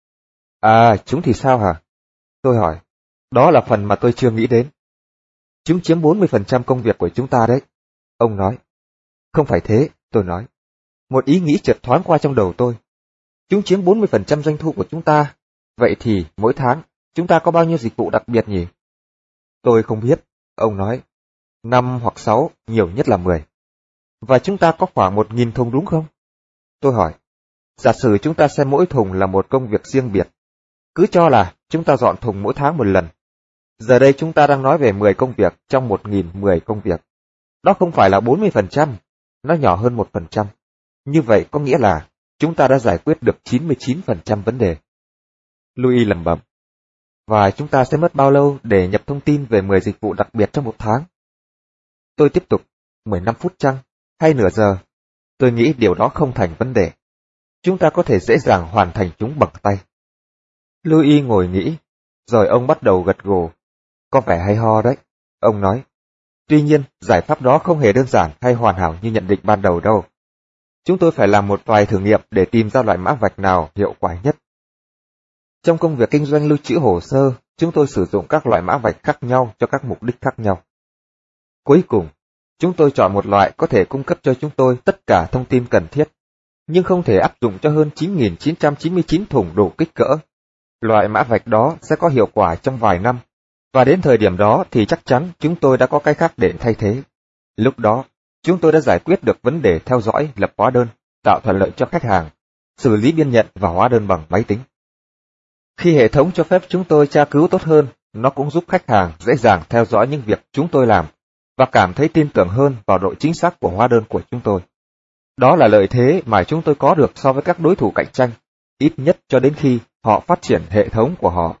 À, chúng thì sao hả? Tôi hỏi, đó là phần mà tôi chưa nghĩ đến. Chúng chiếm bốn mươi phần trăm công việc của chúng ta đấy. Ông nói, không phải thế, tôi nói. Một ý nghĩ chợt thoáng qua trong đầu tôi. Chúng chiếm bốn mươi phần trăm doanh thu của chúng ta. Vậy thì, mỗi tháng, chúng ta có bao nhiêu dịch vụ đặc biệt nhỉ? Tôi không biết, ông nói. Năm hoặc sáu, nhiều nhất là mười. Và chúng ta có khoảng một nghìn thùng đúng không? Tôi hỏi. Giả sử chúng ta xem mỗi thùng là một công việc riêng biệt. Cứ cho là chúng ta dọn thùng mỗi tháng một lần. Giờ đây chúng ta đang nói về mười công việc trong một nghìn mười công việc. Đó không phải là bốn mươi phần trăm, nó nhỏ hơn một phần trăm. Như vậy có nghĩa là chúng ta đã giải quyết được chín mươi chín phần trăm vấn đề. Louis lẩm bẩm. Và chúng ta sẽ mất bao lâu để nhập thông tin về mười dịch vụ đặc biệt trong một tháng? Tôi tiếp tục, mười lăm phút chăng? Hay nửa giờ? Tôi nghĩ điều đó không thành vấn đề. Chúng ta có thể dễ dàng hoàn thành chúng bằng tay. Louis ngồi nghĩ, rồi ông bắt đầu gật gù. Có vẻ hay ho đấy, ông nói. Tuy nhiên, giải pháp đó không hề đơn giản hay hoàn hảo như nhận định ban đầu đâu. Chúng tôi phải làm một vài thử nghiệm để tìm ra loại mã vạch nào hiệu quả nhất. Trong công việc kinh doanh lưu trữ hồ sơ, chúng tôi sử dụng các loại mã vạch khác nhau cho các mục đích khác nhau. Cuối cùng, chúng tôi chọn một loại có thể cung cấp cho chúng tôi tất cả thông tin cần thiết, nhưng không thể áp dụng cho hơn chín nghìn chín trăm chín mươi chín thùng đủ kích cỡ. Loại mã vạch đó sẽ có hiệu quả trong vài năm, và đến thời điểm đó thì chắc chắn chúng tôi đã có cái khác để thay thế. Lúc đó, chúng tôi đã giải quyết được vấn đề theo dõi, lập hóa đơn, tạo thuận lợi cho khách hàng, xử lý biên nhận và hóa đơn bằng máy tính. Khi hệ thống cho phép chúng tôi tra cứu tốt hơn, nó cũng giúp khách hàng dễ dàng theo dõi những việc chúng tôi làm và cảm thấy tin tưởng hơn vào độ chính xác của hóa đơn của chúng tôi. Đó là lợi thế mà chúng tôi có được so với các đối thủ cạnh tranh, ít nhất cho đến khi họ phát triển hệ thống của họ.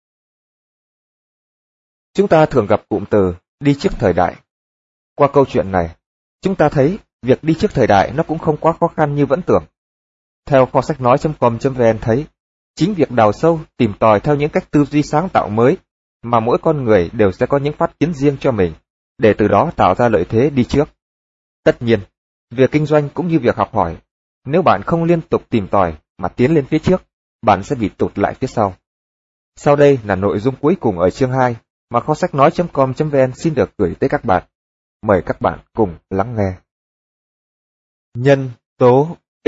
Chúng ta thường gặp cụm từ đi trước thời đại. Qua câu chuyện này, chúng ta thấy việc đi trước thời đại nó cũng không quá khó khăn như vẫn tưởng. Theo kho sách nói chấm com chấm vn thấy, chính việc đào sâu, tìm tòi theo những cách tư duy sáng tạo mới mà mỗi con người đều sẽ có những phát kiến riêng cho mình, để từ đó tạo ra lợi thế đi trước. Tất nhiên, việc kinh doanh cũng như việc học hỏi, nếu bạn không liên tục tìm tòi mà tiến lên phía trước, bạn sẽ bị tụt lại phía sau. Sau đây là nội dung cuối cùng ở chương hai mà kho sách nói chấm com chấm vn xin được gửi tới các bạn. Mời các bạn cùng lắng nghe. Nhân tố X.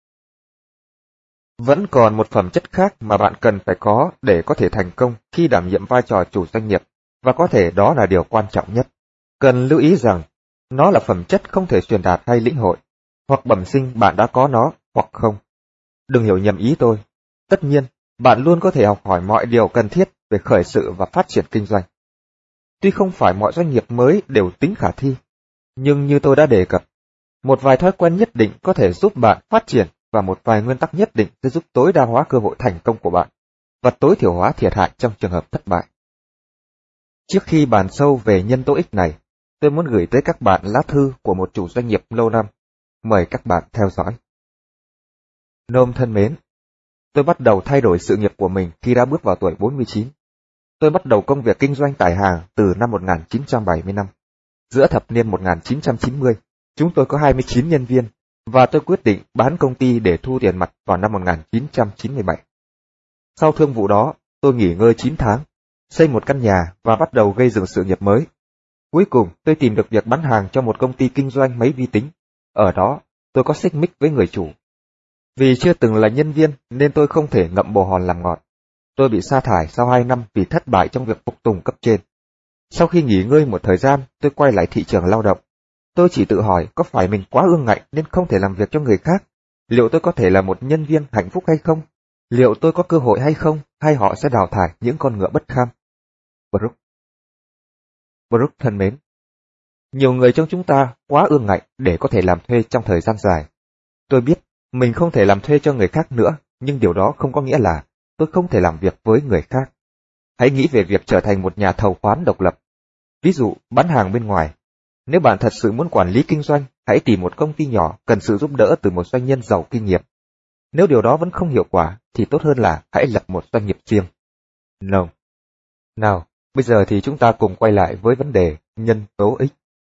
Vẫn còn một phẩm chất khác mà bạn cần phải có để có thể thành công khi đảm nhiệm vai trò chủ doanh nghiệp, và có thể đó là điều quan trọng nhất. Cần lưu ý rằng, nó là phẩm chất không thể truyền đạt hay lĩnh hội, hoặc bẩm sinh bạn đã có nó, hoặc không. Đừng hiểu nhầm ý tôi. Tất nhiên, bạn luôn có thể học hỏi mọi điều cần thiết về khởi sự và phát triển kinh doanh. Tuy không phải mọi doanh nghiệp mới đều tính khả thi, nhưng như tôi đã đề cập, một vài thói quen nhất định có thể giúp bạn phát triển và một vài nguyên tắc nhất định sẽ giúp tối đa hóa cơ hội thành công của bạn và tối thiểu hóa thiệt hại trong trường hợp thất bại. Trước khi bàn sâu về nhân tố X này, tôi muốn gửi tới các bạn lá thư của một chủ doanh nghiệp lâu năm. Mời các bạn theo dõi. Nôm thân mến, tôi bắt đầu thay đổi sự nghiệp của mình khi đã bước vào tuổi bốn mươi chín. Tôi bắt đầu công việc kinh doanh tải hàng từ năm một nghìn chín trăm bảy mươi lăm. Giữa thập niên một nghìn chín trăm chín mươi, chúng tôi có hai mươi chín nhân viên, và tôi quyết định bán công ty để thu tiền mặt vào năm một nghìn chín trăm chín mươi bảy. Sau thương vụ đó, tôi nghỉ ngơi chín tháng, xây một căn nhà và bắt đầu gây dựng sự nghiệp mới. Cuối cùng, tôi tìm được việc bán hàng cho một công ty kinh doanh máy vi tính. Ở đó, tôi có xích mích với người chủ. Vì chưa từng là nhân viên nên tôi không thể ngậm bồ hòn làm ngọt. Tôi bị sa thải sau hai năm vì thất bại trong việc phục tùng cấp trên. Sau khi nghỉ ngơi một thời gian, tôi quay lại thị trường lao động. Tôi chỉ tự hỏi có phải mình quá ương ngạnh nên không thể làm việc cho người khác? Liệu tôi có thể là một nhân viên hạnh phúc hay không? Liệu tôi có cơ hội hay không? Hay họ sẽ đào thải những con ngựa bất kham? Brooke. Brooke thân mến, nhiều người trong chúng ta quá ương ngạnh để có thể làm thuê trong thời gian dài. Tôi biết mình không thể làm thuê cho người khác nữa, nhưng điều đó không có nghĩa là tôi không thể làm việc với người khác. Hãy nghĩ về việc trở thành một nhà thầu khoán độc lập. Ví dụ, bán hàng bên ngoài. Nếu bạn thật sự muốn quản lý kinh doanh, hãy tìm một công ty nhỏ cần sự giúp đỡ từ một doanh nhân giàu kinh nghiệm. Nếu điều đó vẫn không hiệu quả, thì tốt hơn là hãy lập một doanh nghiệp riêng. No. Nào, bây giờ thì chúng ta cùng quay lại với vấn đề nhân tố X.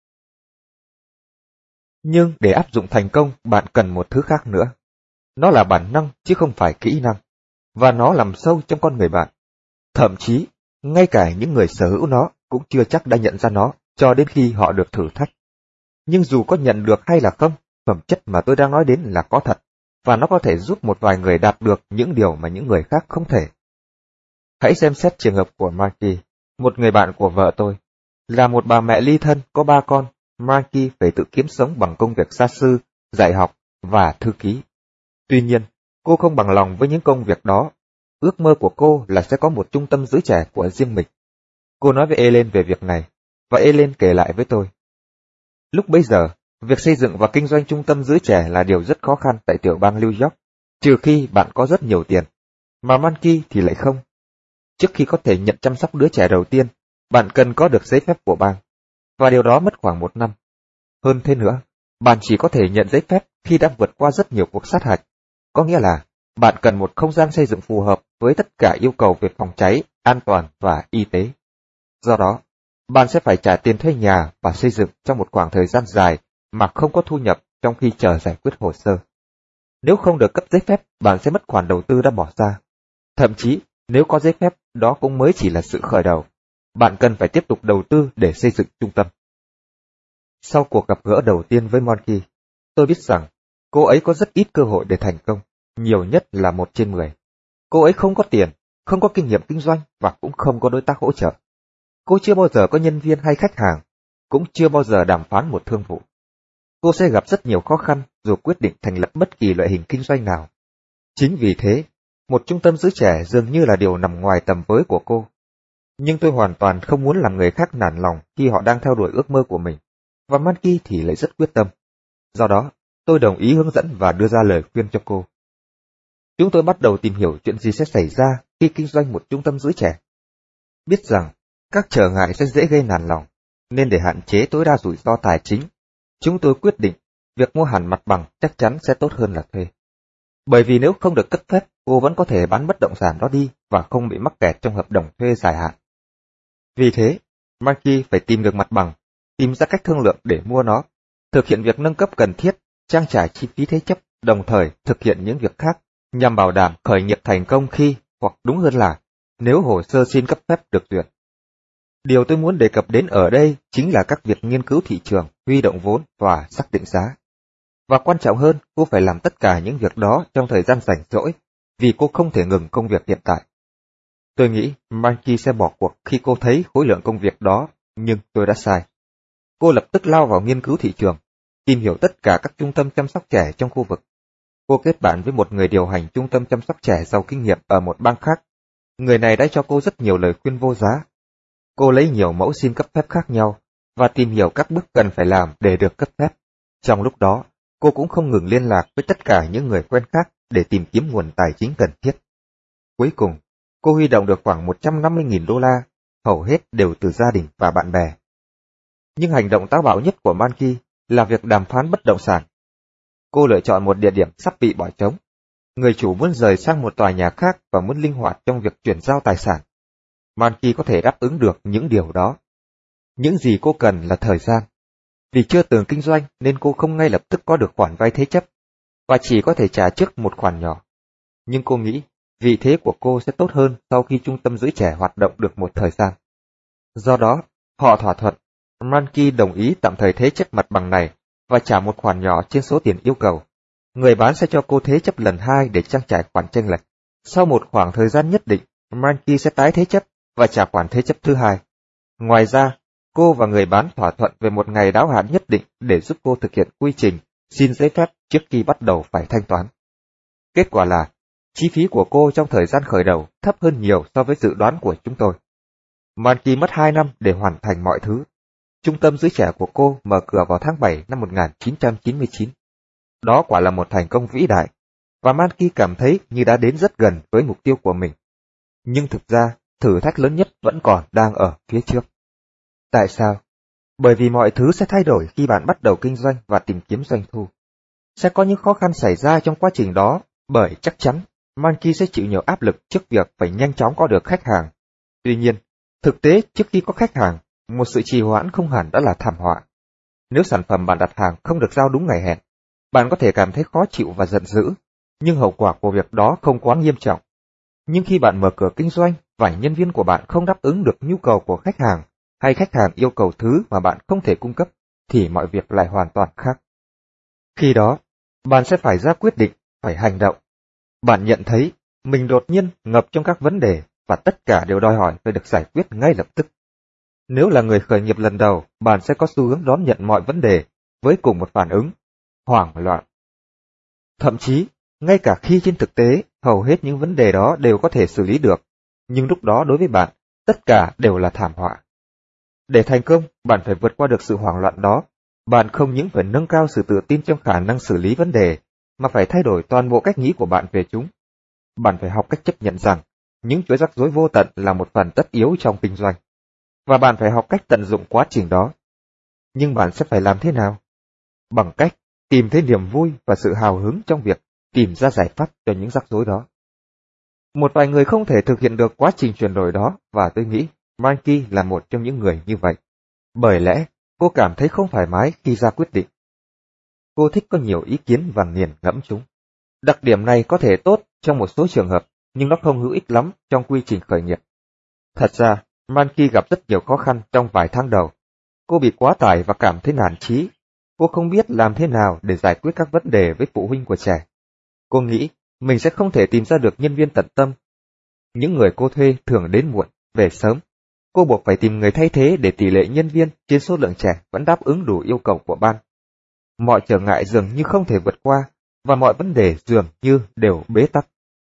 Nhưng để áp dụng thành công, bạn cần một thứ khác nữa. Nó là bản năng chứ không phải kỹ năng, và nó nằm sâu trong con người bạn. Thậm chí, ngay cả những người sở hữu nó cũng chưa chắc đã nhận ra nó cho đến khi họ được thử thách. Nhưng dù có nhận được hay là không, phẩm chất mà tôi đang nói đến là có thật, và nó có thể giúp một vài người đạt được những điều mà những người khác không thể. Hãy xem xét trường hợp của Marky, một người bạn của vợ tôi. Là một bà mẹ ly thân có ba con, Marky phải tự kiếm sống bằng công việc gia sư, dạy học và thư ký. Tuy nhiên, cô không bằng lòng với những công việc đó. Ước mơ của cô là sẽ có một trung tâm giữ trẻ của riêng mình. Cô nói với Ellen về việc này, và Ellen kể lại với tôi. Lúc bấy giờ, việc xây dựng và kinh doanh trung tâm giữ trẻ là điều rất khó khăn tại tiểu bang New York, trừ khi bạn có rất nhiều tiền, mà Marky thì lại không. Trước khi có thể nhận chăm sóc đứa trẻ đầu tiên, bạn cần có được giấy phép của bang, và điều đó mất khoảng một năm. Hơn thế nữa, bạn chỉ có thể nhận giấy phép khi đã vượt qua rất nhiều cuộc sát hạch, có nghĩa là bạn cần một không gian xây dựng phù hợp với tất cả yêu cầu về phòng cháy, an toàn và y tế. Do đó, bạn sẽ phải trả tiền thuê nhà và xây dựng trong một khoảng thời gian dài mà không có thu nhập trong khi chờ giải quyết hồ sơ. Nếu không được cấp giấy phép, bạn sẽ mất khoản đầu tư đã bỏ ra. Thậm chí, nếu có giấy phép, đó cũng mới chỉ là sự khởi đầu. Bạn cần phải tiếp tục đầu tư để xây dựng trung tâm. Sau cuộc gặp gỡ đầu tiên với Marky, tôi biết rằng cô ấy có rất ít cơ hội để thành công, nhiều nhất là một trên mười. Cô ấy không có tiền, không có kinh nghiệm kinh doanh và cũng không có đối tác hỗ trợ. Cô chưa bao giờ có nhân viên hay khách hàng, cũng chưa bao giờ đàm phán một thương vụ. Cô sẽ gặp rất nhiều khó khăn dù quyết định thành lập bất kỳ loại hình kinh doanh nào. Chính vì thế, một trung tâm giữ trẻ dường như là điều nằm ngoài tầm với của cô. Nhưng tôi hoàn toàn không muốn làm người khác nản lòng khi họ đang theo đuổi ước mơ của mình, và Marky thì lại rất quyết tâm. Do đó, tôi đồng ý hướng dẫn và đưa ra lời khuyên cho cô. Chúng tôi bắt đầu tìm hiểu chuyện gì sẽ xảy ra khi kinh doanh một trung tâm giữ trẻ. Biết rằng các trở ngại sẽ dễ gây nản lòng, nên để hạn chế tối đa rủi ro tài chính, chúng tôi quyết định việc mua hẳn mặt bằng chắc chắn sẽ tốt hơn là thuê. Bởi vì nếu không được cấp phép, cô vẫn có thể bán bất động sản đó đi và không bị mắc kẹt trong hợp đồng thuê dài hạn. Vì thế, Marky phải tìm được mặt bằng, tìm ra cách thương lượng để mua nó, thực hiện việc nâng cấp cần thiết, trang trải chi phí thế chấp, đồng thời thực hiện những việc khác nhằm bảo đảm khởi nghiệp thành công khi, hoặc đúng hơn là, nếu hồ sơ xin cấp phép được duyệt. Điều tôi muốn đề cập đến ở đây chính là các việc nghiên cứu thị trường, huy động vốn và xác định giá. Và quan trọng hơn, cô phải làm tất cả những việc đó trong thời gian rảnh rỗi, vì cô không thể ngừng công việc hiện tại. Tôi nghĩ Marky sẽ bỏ cuộc khi cô thấy khối lượng công việc đó, nhưng tôi đã sai. Cô lập tức lao vào nghiên cứu thị trường, tìm hiểu tất cả các trung tâm chăm sóc trẻ trong khu vực. Cô kết bạn với một người điều hành trung tâm chăm sóc trẻ giàu kinh nghiệm ở một bang khác. Người này đã cho cô rất nhiều lời khuyên vô giá. Cô lấy nhiều mẫu xin cấp phép khác nhau và tìm hiểu các bước cần phải làm để được cấp phép. Trong lúc đó, cô cũng không ngừng liên lạc với tất cả những người quen khác để tìm kiếm nguồn tài chính cần thiết. Cuối cùng, cô huy động được khoảng một trăm năm mươi nghìn đô la, hầu hết đều từ gia đình và bạn bè. Nhưng hành động táo bạo nhất của Marky là việc đàm phán bất động sản. Cô lựa chọn một địa điểm sắp bị bỏ trống. Người chủ muốn rời sang một tòa nhà khác và muốn linh hoạt trong việc chuyển giao tài sản. Marky có thể đáp ứng được những điều đó. Những gì cô cần là thời gian. Vì chưa từng kinh doanh nên cô không ngay lập tức có được khoản vay thế chấp, và chỉ có thể trả trước một khoản nhỏ. Nhưng cô nghĩ vị thế của cô sẽ tốt hơn sau khi trung tâm giữ trẻ hoạt động được một thời gian. Do đó, họ thỏa thuận, Marky đồng ý tạm thời thế chấp mặt bằng này và trả một khoản nhỏ trên số tiền yêu cầu. Người bán sẽ cho cô thế chấp lần hai để trang trải khoản chênh lệch. Sau một khoảng thời gian nhất định, Marky sẽ tái thế chấp và trả khoản thế chấp thứ hai. Ngoài ra, cô và người bán thỏa thuận về một ngày đáo hạn nhất định để giúp cô thực hiện quy trình xin giấy phép trước khi bắt đầu phải thanh toán. Kết quả là, chi phí của cô trong thời gian khởi đầu thấp hơn nhiều so với dự đoán của chúng tôi. Marky mất hai năm để hoàn thành mọi thứ. Trung tâm giữ trẻ của cô mở cửa vào tháng bảy năm một nghìn chín trăm chín mươi chín. Đó quả là một thành công vĩ đại, và Marky cảm thấy như đã đến rất gần với mục tiêu của mình. Nhưng thực ra, thử thách lớn nhất vẫn còn đang ở phía trước. Tại sao? Bởi vì mọi thứ sẽ thay đổi khi bạn bắt đầu kinh doanh và tìm kiếm doanh thu. Sẽ có những khó khăn xảy ra trong quá trình đó, bởi chắc chắn Monkey sẽ chịu nhiều áp lực trước việc phải nhanh chóng có được khách hàng. Tuy nhiên, thực tế trước khi có khách hàng, một sự trì hoãn không hẳn đã là thảm họa. Nếu sản phẩm bạn đặt hàng không được giao đúng ngày hẹn, bạn có thể cảm thấy khó chịu và giận dữ, nhưng hậu quả của việc đó không quá nghiêm trọng. Nhưng khi bạn mở cửa kinh doanh và nhân viên của bạn không đáp ứng được nhu cầu của khách hàng, hay khách hàng yêu cầu thứ mà bạn không thể cung cấp, thì mọi việc lại hoàn toàn khác. Khi đó, bạn sẽ phải ra quyết định, phải hành động. Bạn nhận thấy mình đột nhiên ngập trong các vấn đề và tất cả đều đòi hỏi phải được giải quyết ngay lập tức. Nếu là người khởi nghiệp lần đầu, bạn sẽ có xu hướng đón nhận mọi vấn đề với cùng một phản ứng, hoảng loạn. Thậm chí, ngay cả khi trên thực tế, hầu hết những vấn đề đó đều có thể xử lý được, nhưng lúc đó đối với bạn, tất cả đều là thảm họa. Để thành công, bạn phải vượt qua được sự hoảng loạn đó. Bạn không những phải nâng cao sự tự tin trong khả năng xử lý vấn đề, mà phải thay đổi toàn bộ cách nghĩ của bạn về chúng. Bạn phải học cách chấp nhận rằng, những chuỗi rắc rối vô tận là một phần tất yếu trong kinh doanh. Và bạn phải học cách tận dụng quá trình đó. Nhưng bạn sẽ phải làm thế nào? Bằng cách tìm thấy niềm vui và sự hào hứng trong việc tìm ra giải pháp cho những rắc rối đó. Một vài người không thể thực hiện được quá trình chuyển đổi đó, và tôi nghĩ Monkey là một trong những người như vậy. Bởi lẽ, cô cảm thấy không thoải mái khi ra quyết định. Cô thích có nhiều ý kiến và nghiền ngẫm chúng. Đặc điểm này có thể tốt trong một số trường hợp, nhưng nó không hữu ích lắm trong quy trình khởi nghiệp. Thật ra, Monkey gặp rất nhiều khó khăn trong vài tháng đầu. Cô bị quá tải và cảm thấy nản chí. Cô không biết làm thế nào để giải quyết các vấn đề với phụ huynh của trẻ. Cô nghĩ mình sẽ không thể tìm ra được nhân viên tận tâm. Những người cô thuê thường đến muộn, về sớm. Cô buộc phải tìm người thay thế để tỷ lệ nhân viên trên số lượng trẻ vẫn đáp ứng đủ yêu cầu của ban. Mọi trở ngại dường như không thể vượt qua, và mọi vấn đề dường như đều bế tắc.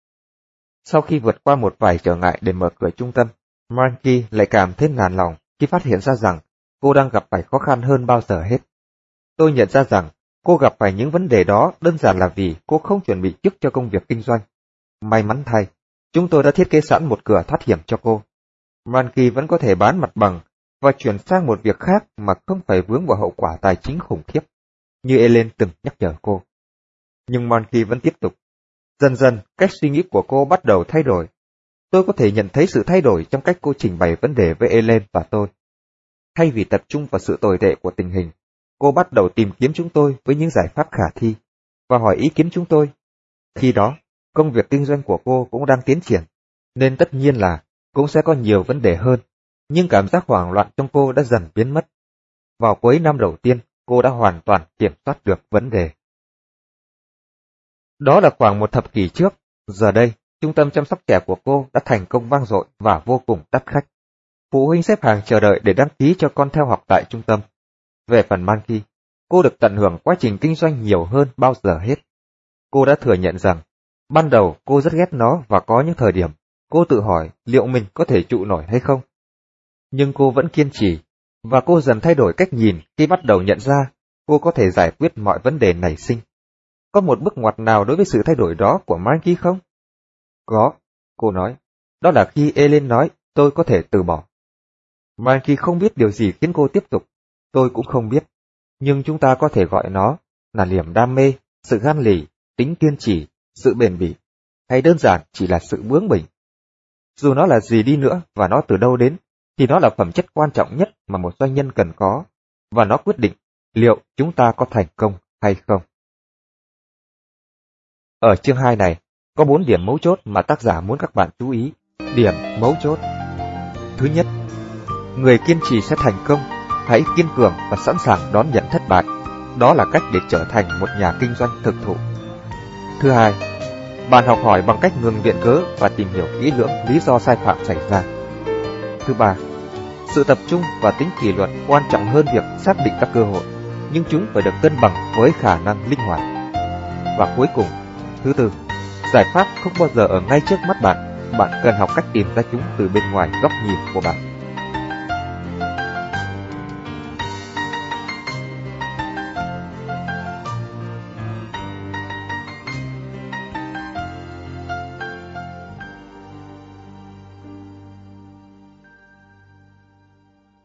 Sau khi vượt qua một vài trở ngại để mở cửa trung tâm, Monkey lại cảm thấy nản lòng khi phát hiện ra rằng cô đang gặp phải khó khăn hơn bao giờ hết. Tôi nhận ra rằng cô gặp phải những vấn đề đó đơn giản là vì cô không chuẩn bị trước cho công việc kinh doanh. May mắn thay, chúng tôi đã thiết kế sẵn một cửa thoát hiểm cho cô. Monkey vẫn có thể bán mặt bằng và chuyển sang một việc khác mà không phải vướng vào hậu quả tài chính khủng khiếp, như Ellen từng nhắc nhở cô. Nhưng Monkey vẫn tiếp tục. Dần dần, cách suy nghĩ của cô bắt đầu thay đổi. Tôi có thể nhận thấy sự thay đổi trong cách cô trình bày vấn đề với Ellen và tôi. Thay vì tập trung vào sự tồi tệ của tình hình, cô bắt đầu tìm kiếm chúng tôi với những giải pháp khả thi, và hỏi ý kiến chúng tôi. Khi đó, công việc kinh doanh của cô cũng đang tiến triển, nên tất nhiên là cũng sẽ có nhiều vấn đề hơn, nhưng cảm giác hoảng loạn trong cô đã dần biến mất. Vào cuối năm đầu tiên, cô đã hoàn toàn kiểm soát được vấn đề. Đó là khoảng một thập kỷ trước. Giờ đây, trung tâm chăm sóc trẻ của cô đã thành công vang dội và vô cùng đắt khách. Phụ huynh xếp hàng chờ đợi để đăng ký cho con theo học tại trung tâm. Về phần Monkey, cô được tận hưởng quá trình kinh doanh nhiều hơn bao giờ hết. Cô đã thừa nhận rằng, ban đầu cô rất ghét nó và có những thời điểm, cô tự hỏi liệu mình có thể trụ nổi hay không. Nhưng cô vẫn kiên trì, và cô dần thay đổi cách nhìn khi bắt đầu nhận ra cô có thể giải quyết mọi vấn đề nảy sinh. Có một bước ngoặt nào đối với sự thay đổi đó của Monkey không? Có, cô nói. Đó là khi Ellen nói tôi có thể từ bỏ. Monkey không biết điều gì khiến cô tiếp tục. Tôi cũng không biết. Nhưng chúng ta có thể gọi nó là niềm đam mê, sự gan lì, tính kiên trì, sự bền bỉ, hay đơn giản chỉ là sự bướng bỉnh. Dù nó là gì đi nữa và nó từ đâu đến, thì nó là phẩm chất quan trọng nhất mà một doanh nhân cần có, và nó quyết định liệu chúng ta có thành công hay không. Ở chương hai này, có bốn điểm mấu chốt mà tác giả muốn các bạn chú ý. Điểm mấu chốt. Thứ nhất, người kiên trì sẽ thành công. Hãy kiên cường và sẵn sàng đón nhận thất bại. Đó là cách để trở thành một nhà kinh doanh thực thụ. Thứ hai, bạn học hỏi bằng cách ngừng viện cớ và tìm hiểu kỹ lưỡng lý do sai phạm xảy ra. Thứ ba, sự tập trung và tính kỷ luật quan trọng hơn việc xác định các cơ hội, nhưng chúng phải được cân bằng với khả năng linh hoạt. Và cuối cùng, thứ tư, giải pháp không bao giờ ở ngay trước mắt bạn, bạn cần học cách tìm ra chúng từ bên ngoài góc nhìn của bạn.